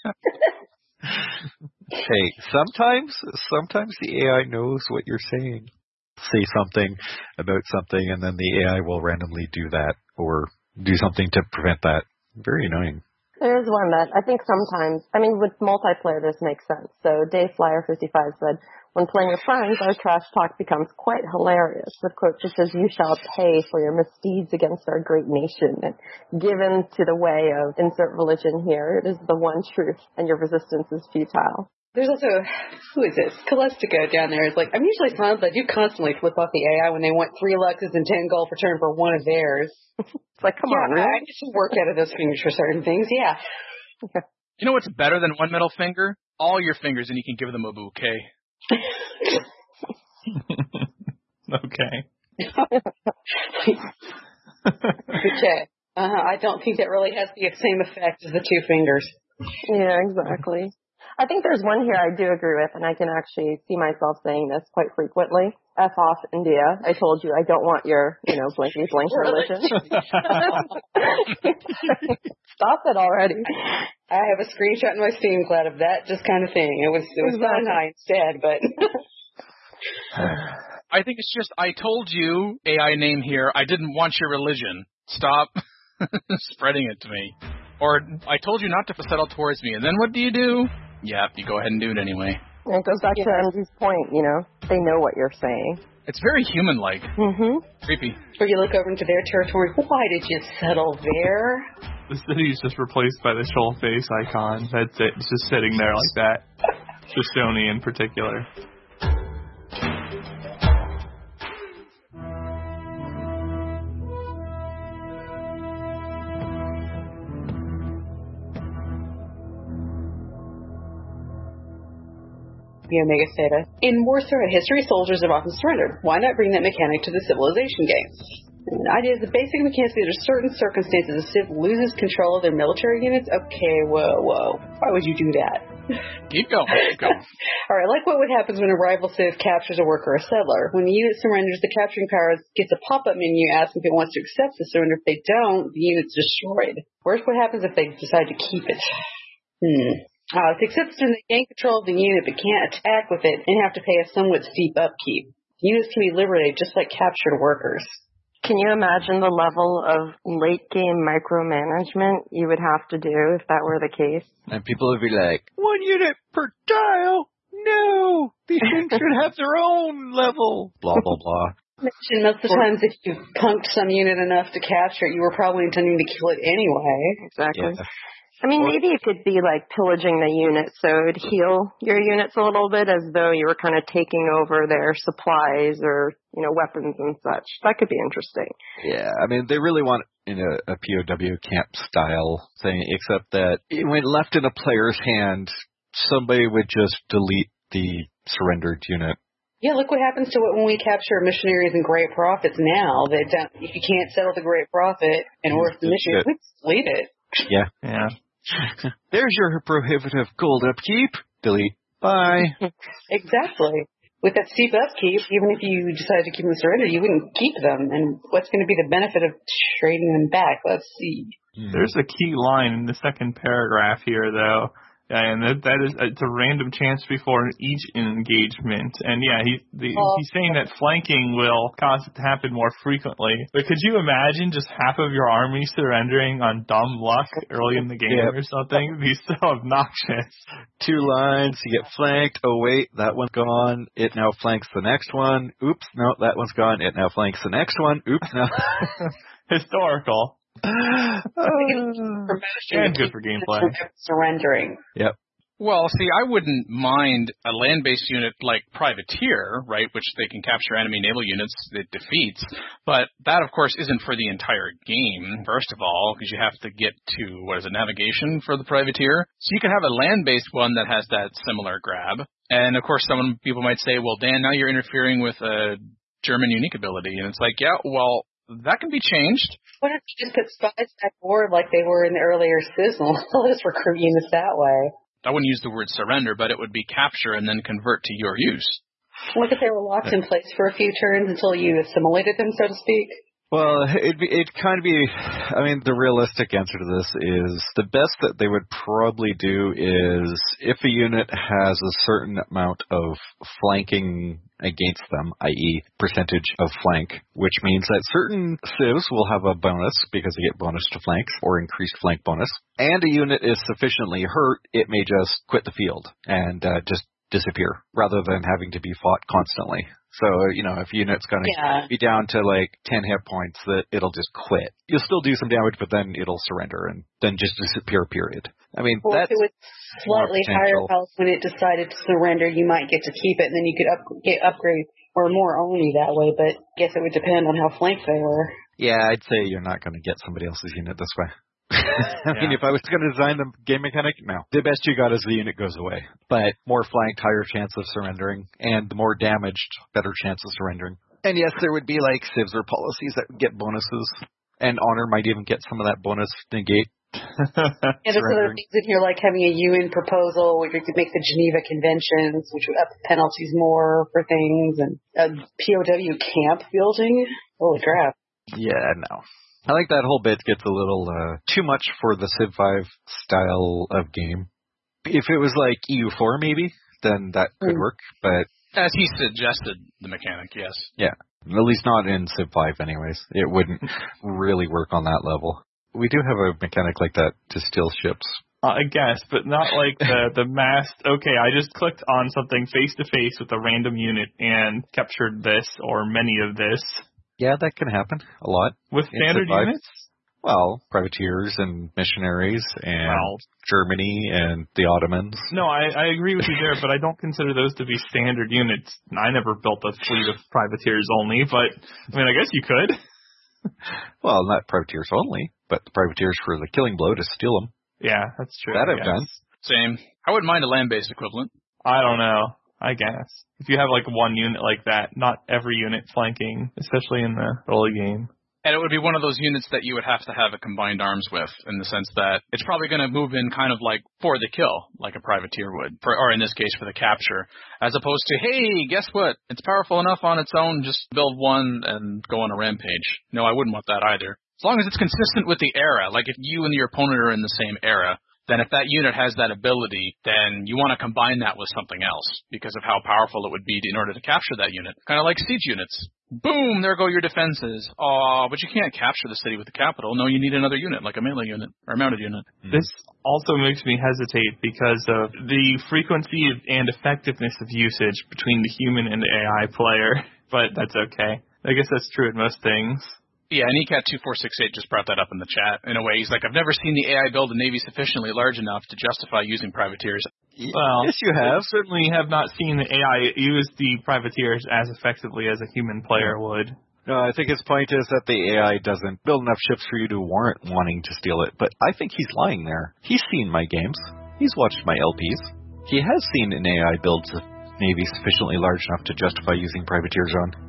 Hey, sometimes, sometimes the A I knows what you're saying. Say something about something, and then the A I will randomly do that or do something to prevent that. Very annoying. There is one that I think sometimes, I mean, with multiplayer, this makes sense. So Dave Flyer fifty-five said, when playing with friends, our trash talk becomes quite hilarious. With quotes such as, you shall pay for your misdeeds against our great nation. And given to the way of insert religion here, it is the one truth, and your resistance is futile. There's also, who is this? Calestico down there is like, I'm usually silent, but I do constantly flip off the A I when they want three Luxes and ten gold for turn for one of theirs. It's like, come yeah, on, really? I get some work out of those fingers for certain things, yeah. You know what's better than one middle finger? All your fingers, and you can give them a bouquet. Okay. Okay. Uh-huh. I don't think that really has the same effect as the two fingers. Yeah, exactly. I think there's one here I do agree with, and I can actually see myself saying this quite frequently. F off, India. I told you I don't want your, you know, blinky blink religion. Stop it already. I have a screenshot in my Steam cloud of that just kind of thing. It was it was Exactly. Fahrenheit instead, but I think it's just, I told you, A I name here, I didn't want your religion. Stop spreading it to me. Or, I told you not to settle towards me, and then what do you do? Yeah, you go ahead and do it anyway. And it goes back yeah. to M G's point, you know, they know what you're saying. It's very human-like. Mm-hmm. Creepy. Or you look over into their territory, why did you settle there? The city's just replaced by the shoal face icon. That's it. It's just sitting there like that. Shoshone in particular. The Omega Theta. In War Threat history, soldiers have often surrendered. Why not bring that mechanic to the Civilization games? And the idea is the basic mechanics that under certain circumstances a Civ loses control of their military units. Okay, whoa, whoa. Why would you do that? Keep going. Keep going. All right, like what would happen when a rival Civ captures a worker or a settler. When the unit surrenders, the capturing power gets a pop-up menu asking if it wants to accept the surrender. If they don't, the unit's destroyed. Where's what happens if they decide to keep it? Hmm. Uh, if it accepts when they gain control of the unit but can't attack with it and have to pay a somewhat steep upkeep. Units can be liberated just like captured workers. Can you imagine the level of late-game micromanagement you would have to do if that were the case? And people would be like, one unit per tile? No! These things should have their own level. Blah, blah, blah. Most of the times if you punked some unit enough to capture it, you were probably intending to kill it anyway. Exactly. Yeah. I mean, maybe it could be like pillaging the unit, so it would heal your units a little bit as though you were kind of taking over their supplies or, you know, weapons and such. That could be interesting. Yeah, I mean, they really want in a, a P O W camp style thing, except that when left in a player's hand, somebody would just delete the surrendered unit. Yeah, look what happens to it when we capture missionaries and great prophets now. That don't, if you can't settle the great prophet and worth the missionary, we delete it. Yeah. Yeah. There's your prohibitive gold upkeep. Delete. Bye. Exactly. With that steep upkeep, even if you decided to keep them surrendered, you wouldn't keep them. And what's going to be the benefit of trading them back? Let's see. There's a key line in the second paragraph here, though. And that, that is, it's a random chance before each engagement. And yeah, he, the, oh. he's saying that flanking will cause it to happen more frequently. But could you imagine just half of your army surrendering on dumb luck early in the game yep. or something? It'd be so obnoxious. Two lines, you get flanked. Oh wait, that one's gone. It now flanks the next one. Oops, no, that one's gone. It now flanks the next one. Oops, no. Historical. Promotion and good for gameplay. Surrendering. Yep. Well, see, I wouldn't mind a land-based unit like Privateer, right, which they can capture enemy naval units it defeats, but that, of course, isn't for the entire game, first of all, because you have to get to, what is it, navigation for the Privateer. So you can have a land-based one that has that similar grab, and, of course, some people might say, well, Dan, now you're interfering with a German unique ability, and it's like, yeah, well, that can be changed. What if you just put spies back board like they were in the earlier Sizzle? They'll just recruit units that way. I wouldn't use the word surrender, but it would be capture and then convert to your use. What if they were locked in place for a few turns until you assimilated them, so to speak? Well, it'd, be, it'd kind of be, I mean, the realistic answer to this is the best that they would probably do is if a unit has a certain amount of flanking against them, that is percentage of flank, which means that certain civs will have a bonus because they get bonus to flanks or increased flank bonus, and a unit is sufficiently hurt, it may just quit the field and uh, just disappear rather than having to be fought constantly. So, you know, if a unit's going to yeah. be down to like ten hit points, that it'll just quit. You'll still do some damage, but then it'll surrender and then just disappear, period. I mean, well, that's if it was slightly higher health when it decided to surrender, you might get to keep it, and then you could up, get upgrade or more only that way, but I guess it would depend on how flanked they were. Yeah, I'd say you're not going to get somebody else's unit this way. I mean, yeah. if I was going to design the game mechanic, no. The best you got is the unit goes away. But more flanked, higher chance of surrendering. And the more damaged, better chance of surrendering. And yes, there would be like civs or policies that would get bonuses. And honor might even get some of that bonus negate. Yeah, there's other things in here like having a U N proposal where you could make the Geneva Conventions, which would up penalties more for things. And a P O W camp building. Holy crap. Yeah, no. I think that whole bit gets a little uh, too much for the Civ five style of game. If it was like E U four maybe, then that could mm. work, but... As he suggested, the mechanic, yes. Yeah, at least not in Civ five anyways. It wouldn't really work on that level. We do have a mechanic like that to steal ships. Uh, I guess, but not like the the mass. Okay, I just clicked on something face to face with a random unit and captured this or many of this. Yeah, that can happen a lot. With standard units? Well, privateers and missionaries and Well, Germany and the Ottomans. No, I, I agree with you there, but I don't consider those to be standard units. I never built a fleet of privateers only, but I mean, I guess you could. Well, not privateers only, but the privateers for the killing blow to steal them. Yeah, that's true. That I I've guess. done. Same. I wouldn't mind a land-based equivalent. I don't know. I guess. If you have like one unit like that, not every unit flanking, especially in the early game. And it would be one of those units that you would have to have a combined arms with, in the sense that it's probably going to move in kind of like for the kill, like a privateer would, for, or in this case for the capture, as opposed to, hey, guess what? It's powerful enough on its own, just build one and go on a rampage. No, I wouldn't want that either. As long as it's consistent with the era, like if you and your opponent are in the same era, then if that unit has that ability, then you want to combine that with something else because of how powerful it would be in order to capture that unit. Kind of like siege units. Boom, there go your defenses. Aw, but you can't capture the city with the capital. No, you need another unit, like a melee unit or a mounted unit. This also makes me hesitate because of the frequency and effectiveness of usage between the human and the A I player, but that's okay. I guess that's true in most things. Yeah, and E C A T two four six eight just brought that up in the chat. In a way, he's like, I've never seen the A I build a navy sufficiently large enough to justify using privateers. Well, yes, you have. I certainly have not seen the A I use the privateers as effectively as a human player would. No, I think his point is that the A I doesn't build enough ships for you to warrant wanting to steal it. But I think he's lying there. He's seen my games. He's watched my L Ps. He has seen an A I build a navy sufficiently large enough to justify using privateers on.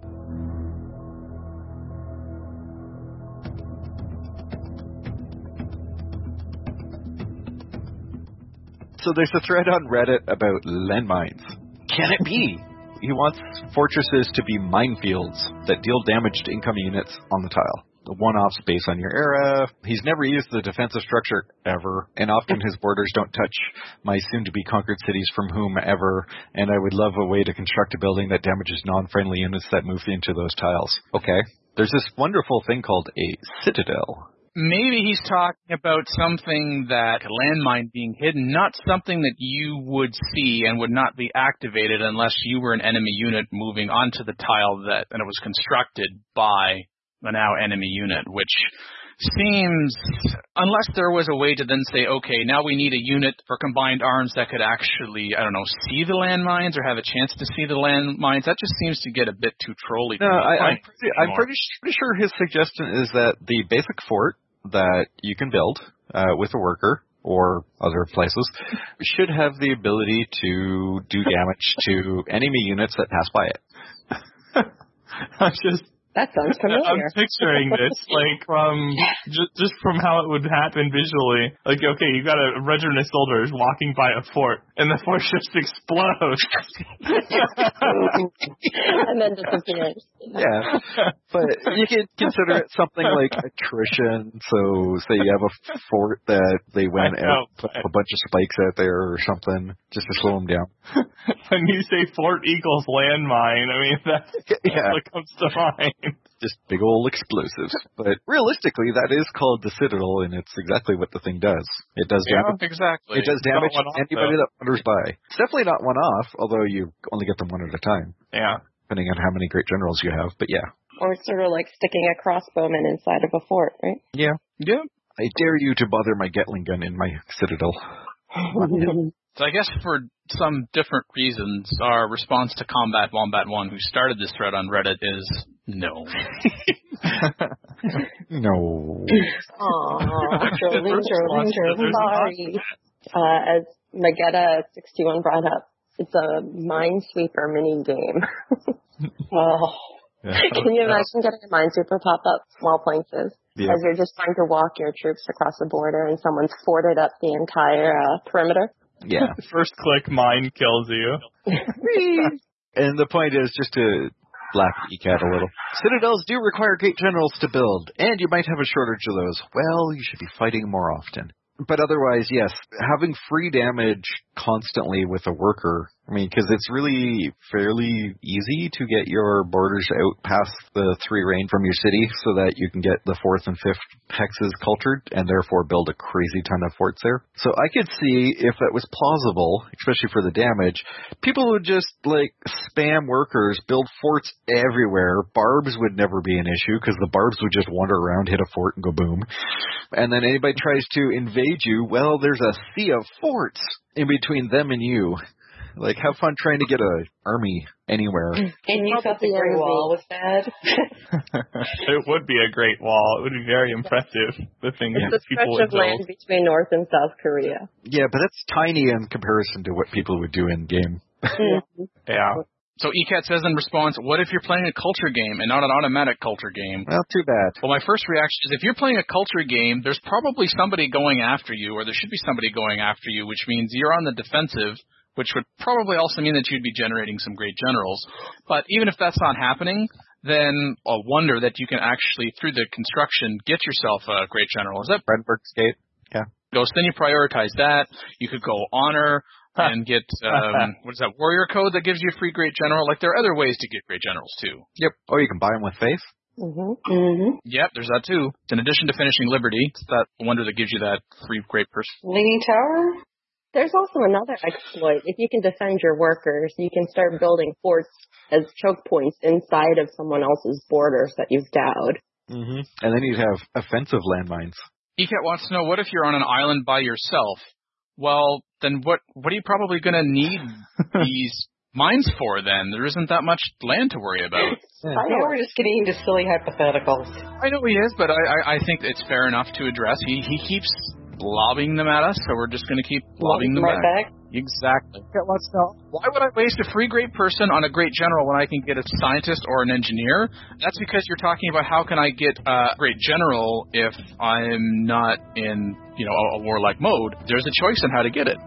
So there's a thread on Reddit about landmines. Can it be? He wants fortresses to be minefields that deal damage to incoming units on the tile. The one-offs based on your era. He's never used the defensive structure ever, and often his borders don't touch my soon-to-be-conquered cities from whomever, and I would love a way to construct a building that damages non-friendly units that move into those tiles. Okay. There's this wonderful thing called a citadel. Maybe he's talking about something that, a landmine being hidden, not something that you would see and would not be activated unless you were an enemy unit moving onto the tile that, and it was constructed by the now enemy unit, which seems, unless there was a way to then say, okay, now we need a unit for combined arms that could actually, I don't know, see the landmines or have a chance to see the landmines, that just seems to get a bit too trolly. No, I, I'm, pretty, I'm pretty, pretty sure his suggestion is that the basic fort that you can build uh, with a worker or other places should have the ability to do damage to enemy units that pass by it. I just That sounds familiar. I'm picturing this, like, from just, just from how it would happen visually. Like, okay, you got a regiment of soldiers walking by a fort, and the fort just explodes. And then disappears. Yeah, but you could consider it something like attrition. So, say you have a fort that they went and put a bunch of spikes out there or something, just to slow them down. When you say fort equals landmine, I mean, that's, yeah. that's what comes to mind. Just big old explosives. But realistically, that is called the Citadel, and it's exactly what the thing does. It does yeah, damage. Exactly. It does damage to anybody though. that wanders by. It's definitely not one-off, although you only get them one at a time. Yeah. Depending on how many great generals you have, but yeah. Or sort of like sticking a crossbowman inside of a fort, right? Yeah. Yeah. I dare you to bother my Gatling gun in my Citadel. So I guess for some different reasons, our response to Combat Wombat one, who started this thread on Reddit, is no. No. Aww, trolling, trolling, trolling, sorry. Uh, as Magetta sixty-one brought up, it's a Minesweeper mini game. Oh. Yeah. Can you imagine getting a Minesweeper pop up while playing Civ? Yeah. As you're just trying to walk your troops across the border and someone's forted up the entire uh, perimeter? Yeah. First click, mine kills you. And the point is just to laugh at E C A T a little. Citadels do require great generals to build, and you might have a shortage of those. Well, you should be fighting more often. But otherwise, yes, having free damage constantly with a worker I mean, because it's really fairly easy to get your borders out past the three range from your city so that you can get the fourth and fifth hexes cultured and therefore build a crazy ton of forts there. So I could see if that was plausible, especially for the damage, people would just like spam workers, build forts everywhere. Barbs would never be an issue because the barbs would just wander around, hit a fort and go boom. And then anybody tries to invade you, well, there's a sea of forts in between them and you. Like, have fun trying to get an army anywhere. And you thought the Great Wall was bad? It would be a great wall. It would be very impressive, the things it's that a people stretch would of land build. between North and South Korea. Yeah, but that's tiny in comparison to what people would do in game. Mm-hmm. Yeah. So E CAT says in response, what if you're playing a culture game and not an automatic culture game? Well, too bad. Well, my first reaction is if you're playing a culture game, there's probably somebody going after you, or there should be somebody going after you, which means you're on the defensive, which would probably also mean that you'd be generating some great generals. But even if that's not happening, then a wonder that you can actually, through the construction, get yourself a great general. Is that Redberg's Gate? Yeah. So then you prioritize that. You could go honor and get, um, what is that, warrior code that gives you a free great general. Like, there are other ways to get great generals, too. Yep. Oh, you can buy them with faith? Mm-hmm. Mm-hmm. Yep, there's that, too. In addition to finishing Liberty, it's that wonder that gives you that free great person. Leaning Tower? There's also another exploit. If you can defend your workers, you can start building forts as choke points inside of someone else's borders that you've dowed. Mm-hmm. And then you'd have offensive landmines. E CAT wants to know, what if you're on an island by yourself? Well, then what what are you probably going to need these mines for then? There isn't that much land to worry about. Yeah. I know we're just getting into silly hypotheticals. I know he is, but I, I, I think it's fair enough to address. He he keeps lobbing them at us, so we're just going to keep lobbing them right back. back. Exactly. Let's know. Why would I waste a free great person on a great general when I can get a scientist or an engineer? That's because you're talking about how can I get a great general if I'm not in, you know, a, a warlike mode. There's a choice on how to get it.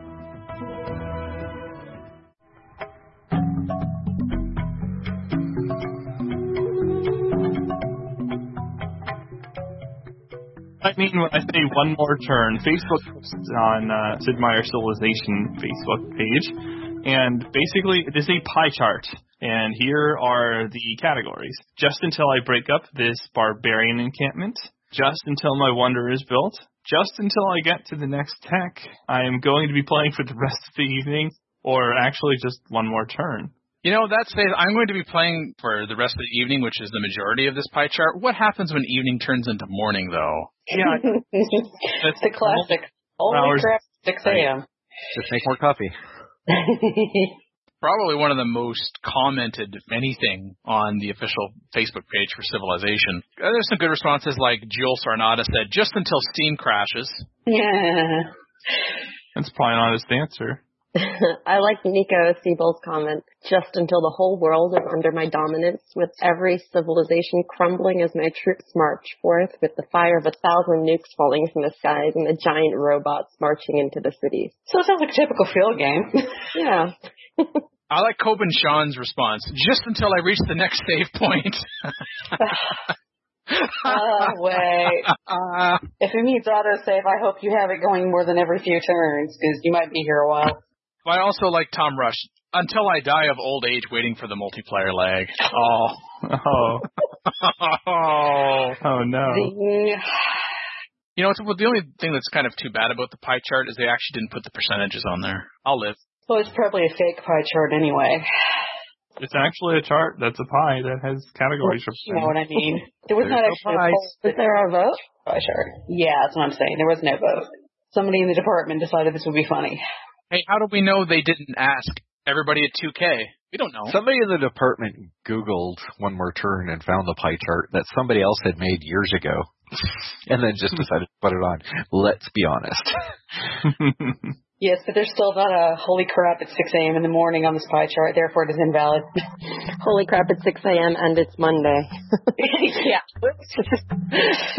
I mean, when I say one more turn, Facebook posts on uh, Sid Meier's Civilization Facebook page, and basically it is a pie chart, and here are the categories. Just until I break up this barbarian encampment, just until my wonder is built, just until I get to the next tech, I am going to be playing for the rest of the evening, or actually just one more turn. You know, that says I'm going to be playing for the rest of the evening, which is the majority of this pie chart. What happens when evening turns into morning, though? Yeah, It's the classic. Holy crap, six a.m. Just make more coffee. Probably one of the most commented anything on the official Facebook page for Civilization. Uh, There's some good responses, like Jill Sarnada said, just until Steam crashes. Yeah. that's probably an honest answer. I like Nico Siebel's comment, just until the whole world is under my dominance, with every civilization crumbling as my troops march forth, with the fire of a thousand nukes falling from the skies and the giant robots marching into the cities. So it sounds like a typical field game. Yeah. I like Coben Sean's response, just until I reach the next save point. Oh, wait. Uh, If it means autosave, I hope you have it going more than every few turns, because you might be here a while. I also like Tom Rush, until I die of old age waiting for the multiplayer lag. Oh. Oh, oh. oh no. Zing. You know, it's, well, the only thing that's kind of too bad about the pie chart is they actually didn't put the percentages on there. I'll live. Well, it's probably a fake pie chart anyway. It's actually a chart that's a pie that has categories for You know what I mean? There was There's not no actually a pies. poll. Is there a vote? Pie chart. Yeah, that's what I'm saying. There was no vote. Somebody in the department decided this would be funny. Hey, how do we know they didn't ask everybody at two K? We don't know. Somebody in the department Googled One More Turn and found the pie chart that somebody else had made years ago. And then just decided to put it on. Let's be honest. Yes, but there's still not a holy crap at six a.m. in the morning on this pie chart, therefore it is invalid. Holy crap, it's six a.m. and it's Monday. Yeah.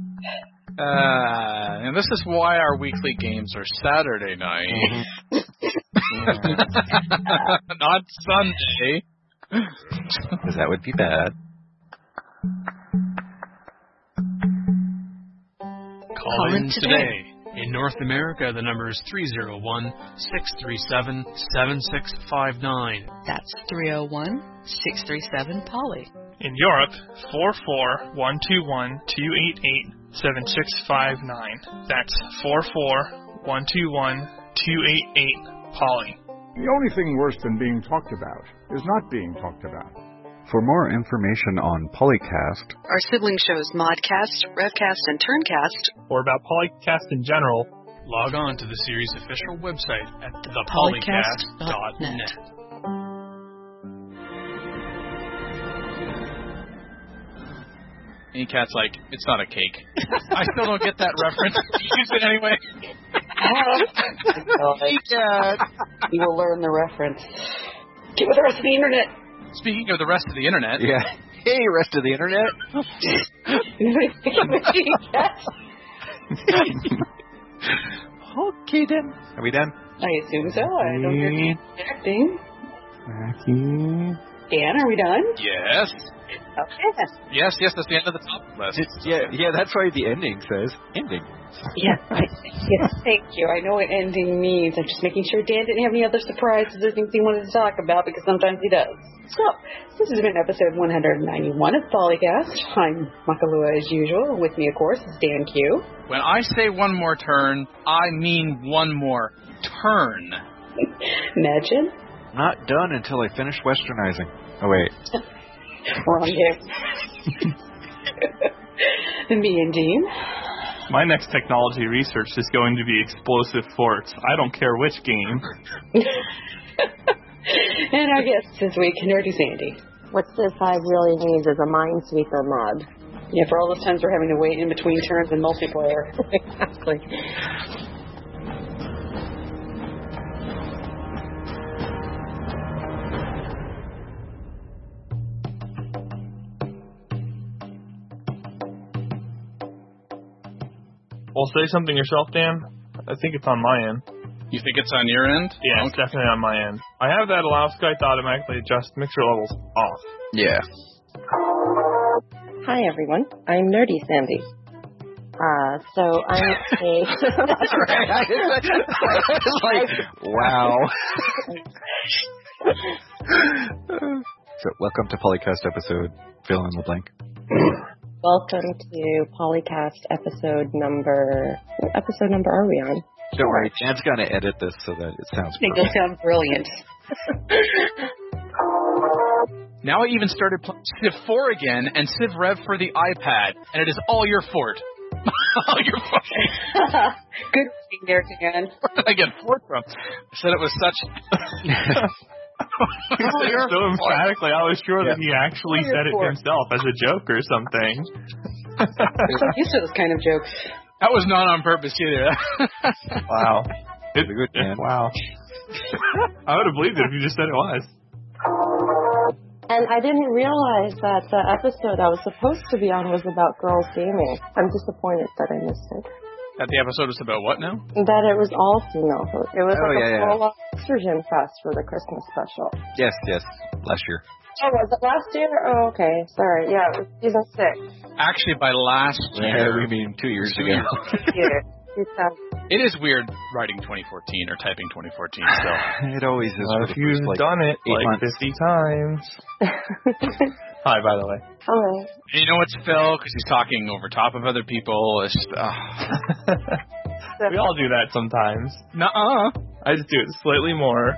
Uh, and this is why our weekly games are Saturday night. Not Sunday. Because that would be bad. Call in today. In North America, the number is three oh one, six three seven, seven six five nine. That's three oh one, six three seven, Polly. In Europe, four four, one two one, two eight eight, seven six five nine. That's four four, one two one, two eight eight, Polly. The only thing worse than being talked about is not being talked about. For more information on Polycast, our sibling shows Modcast, Revcast, and Turncast, or about Polycast in general, log on to the series' official website at the polycast polycast dot net. Any cat's like, it's not a cake. I still don't get that reference. Use it anyway. You will learn the reference. Get with the rest of the internet. Speaking of the rest of the internet. Yeah. Hey, rest of the internet. Okay, then. Are we done? I assume so. I don't hear you acting. Dan, are we done? Yes. Okay. Yes, yes, that's the end of the top list. It's, yeah, yeah, that's why the ending says ending. Yes, right. Yes, thank you. I know what ending means. I'm just making sure Dan didn't have any other surprises or things he wanted to talk about, because sometimes he does. So, this has been episode one ninety-one of Polycast. I'm Makalua as usual. With me, of course, is Dan Q. When I say one more turn, I mean one more turn. Imagine. Not done until I finish westernizing. Oh, wait. Wrong game. And me and Dean. My next technology research is going to be explosive forts. I don't care which game. And our guest this week, Nerdy Sandy. What Civ five really needs is a Minesweeper mod. Yeah, for all those times we're having to wait in between turns in multiplayer. Exactly. Well, say something yourself, Dan. I think it's on my end. You think it's on your end? Yeah, it's definitely on my end. I have that allow Skype to automatically adjust mixer levels off. Yeah. Hi, everyone. I'm Nerdy Sandy. Uh, so I'm a... That's right. I was like, wow. So, welcome to Polycast episode, fill in the blank. Welcome to Polycast episode number... What episode number are we on? Don't worry, Dan's going to edit this so that it sounds I think it'll sound brilliant. Now I even started playing Civ four again and Civ Rev for the iPad, and it is all your fort. All your fort. Good thing there, Dan. Where did I get fort from? I said it was such... So emphatically, I was sure yeah. that he actually said it fort. himself as a joke or something. I'm used to those kind of jokes. That was not on purpose either. Wow. It's good, man. Wow. I would have believed it if you just said it was. And I didn't realize that the episode I was supposed to be on was about girls gaming. I'm disappointed that I missed it. That the episode was about what now? That it was all female. It was Oh, like yeah, a yeah. full Oxygen Fest for the Christmas special. Yes, yes. Last year. Oh, was it last year? Oh, okay. Sorry. Yeah, it was season six. Actually, by last Yeah, year. we mean two years Two ago. Yeah. two thousand. It is weird writing twenty fourteen or typing twenty fourteen still. It always is. Well, for if the you've first, like, done it eight like months. fifty times. Hi, by the way. Hello. And you know it's Phil because he's talking over top of other people. It's just, uh, We all do that sometimes. nuh-uh. I just do it slightly more.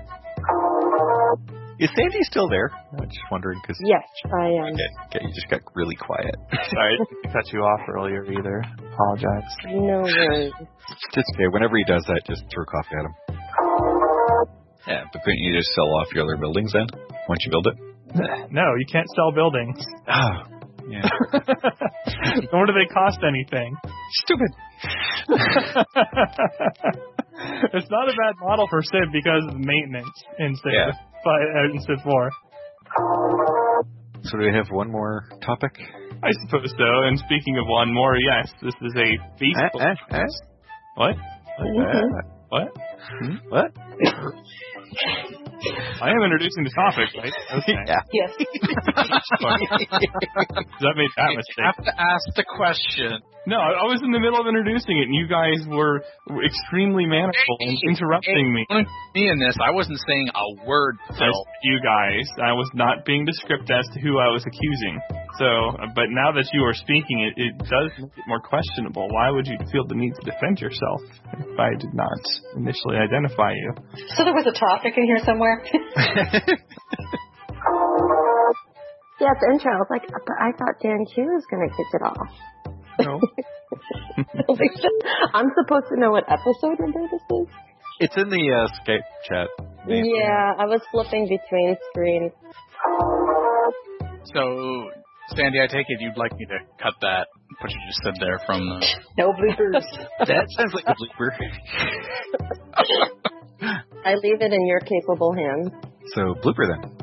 Is Sandy still there? I'm just wondering because. Yes, I am. Okay, okay, you just got really quiet. Sorry, I didn't cut you off earlier either. Apologize. No worries. Just okay. Whenever he does that, just throw coffee at him. Yeah, but couldn't you just sell off your other buildings then once you build it? No, you can't sell buildings. Oh, yeah. Nor do they cost anything. Stupid. It's not a bad model for Civ because of maintenance in Civ, Yeah. but uh, in Civ four. So do we have one more topic? I suppose so. And speaking of one more, yes, this is a Facebook. Eh, eh, eh? What? Uh, What? hmm? What? I am introducing the topic, right? Okay. Yeah. Yes. That made that You mistake. have to ask the question. No, I I was in the middle of introducing it, and you guys were, were extremely manful in interrupting me. Me in this, I wasn't saying a word, As Phil. you guys, I was not being descriptive as to who I was accusing. So, uh, but now that you are speaking, it, it does make it more questionable. Why would you feel the need to defend yourself if I did not initially identify you? So there was a topic in here somewhere? Yeah, it's intro. I was like, but I thought Dan Q was going to kick it off. No. I'm supposed to know what episode number this is? It's in the uh, Skype chat. name. Yeah, I was flipping between screens. So, Sandy, I take it you'd like me to cut that, what you just said there from the... No bloopers. That sounds like a blooper. I leave it in your capable hands. So, blooper then.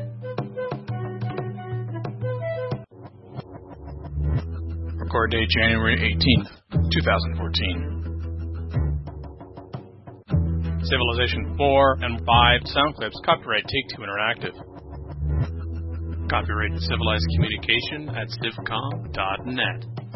Record date January eighteenth, twenty fourteen. Civilization four and five sound clips. Copyright Take-Two Interactive. Copyright Civilized Communication at civcom dot net.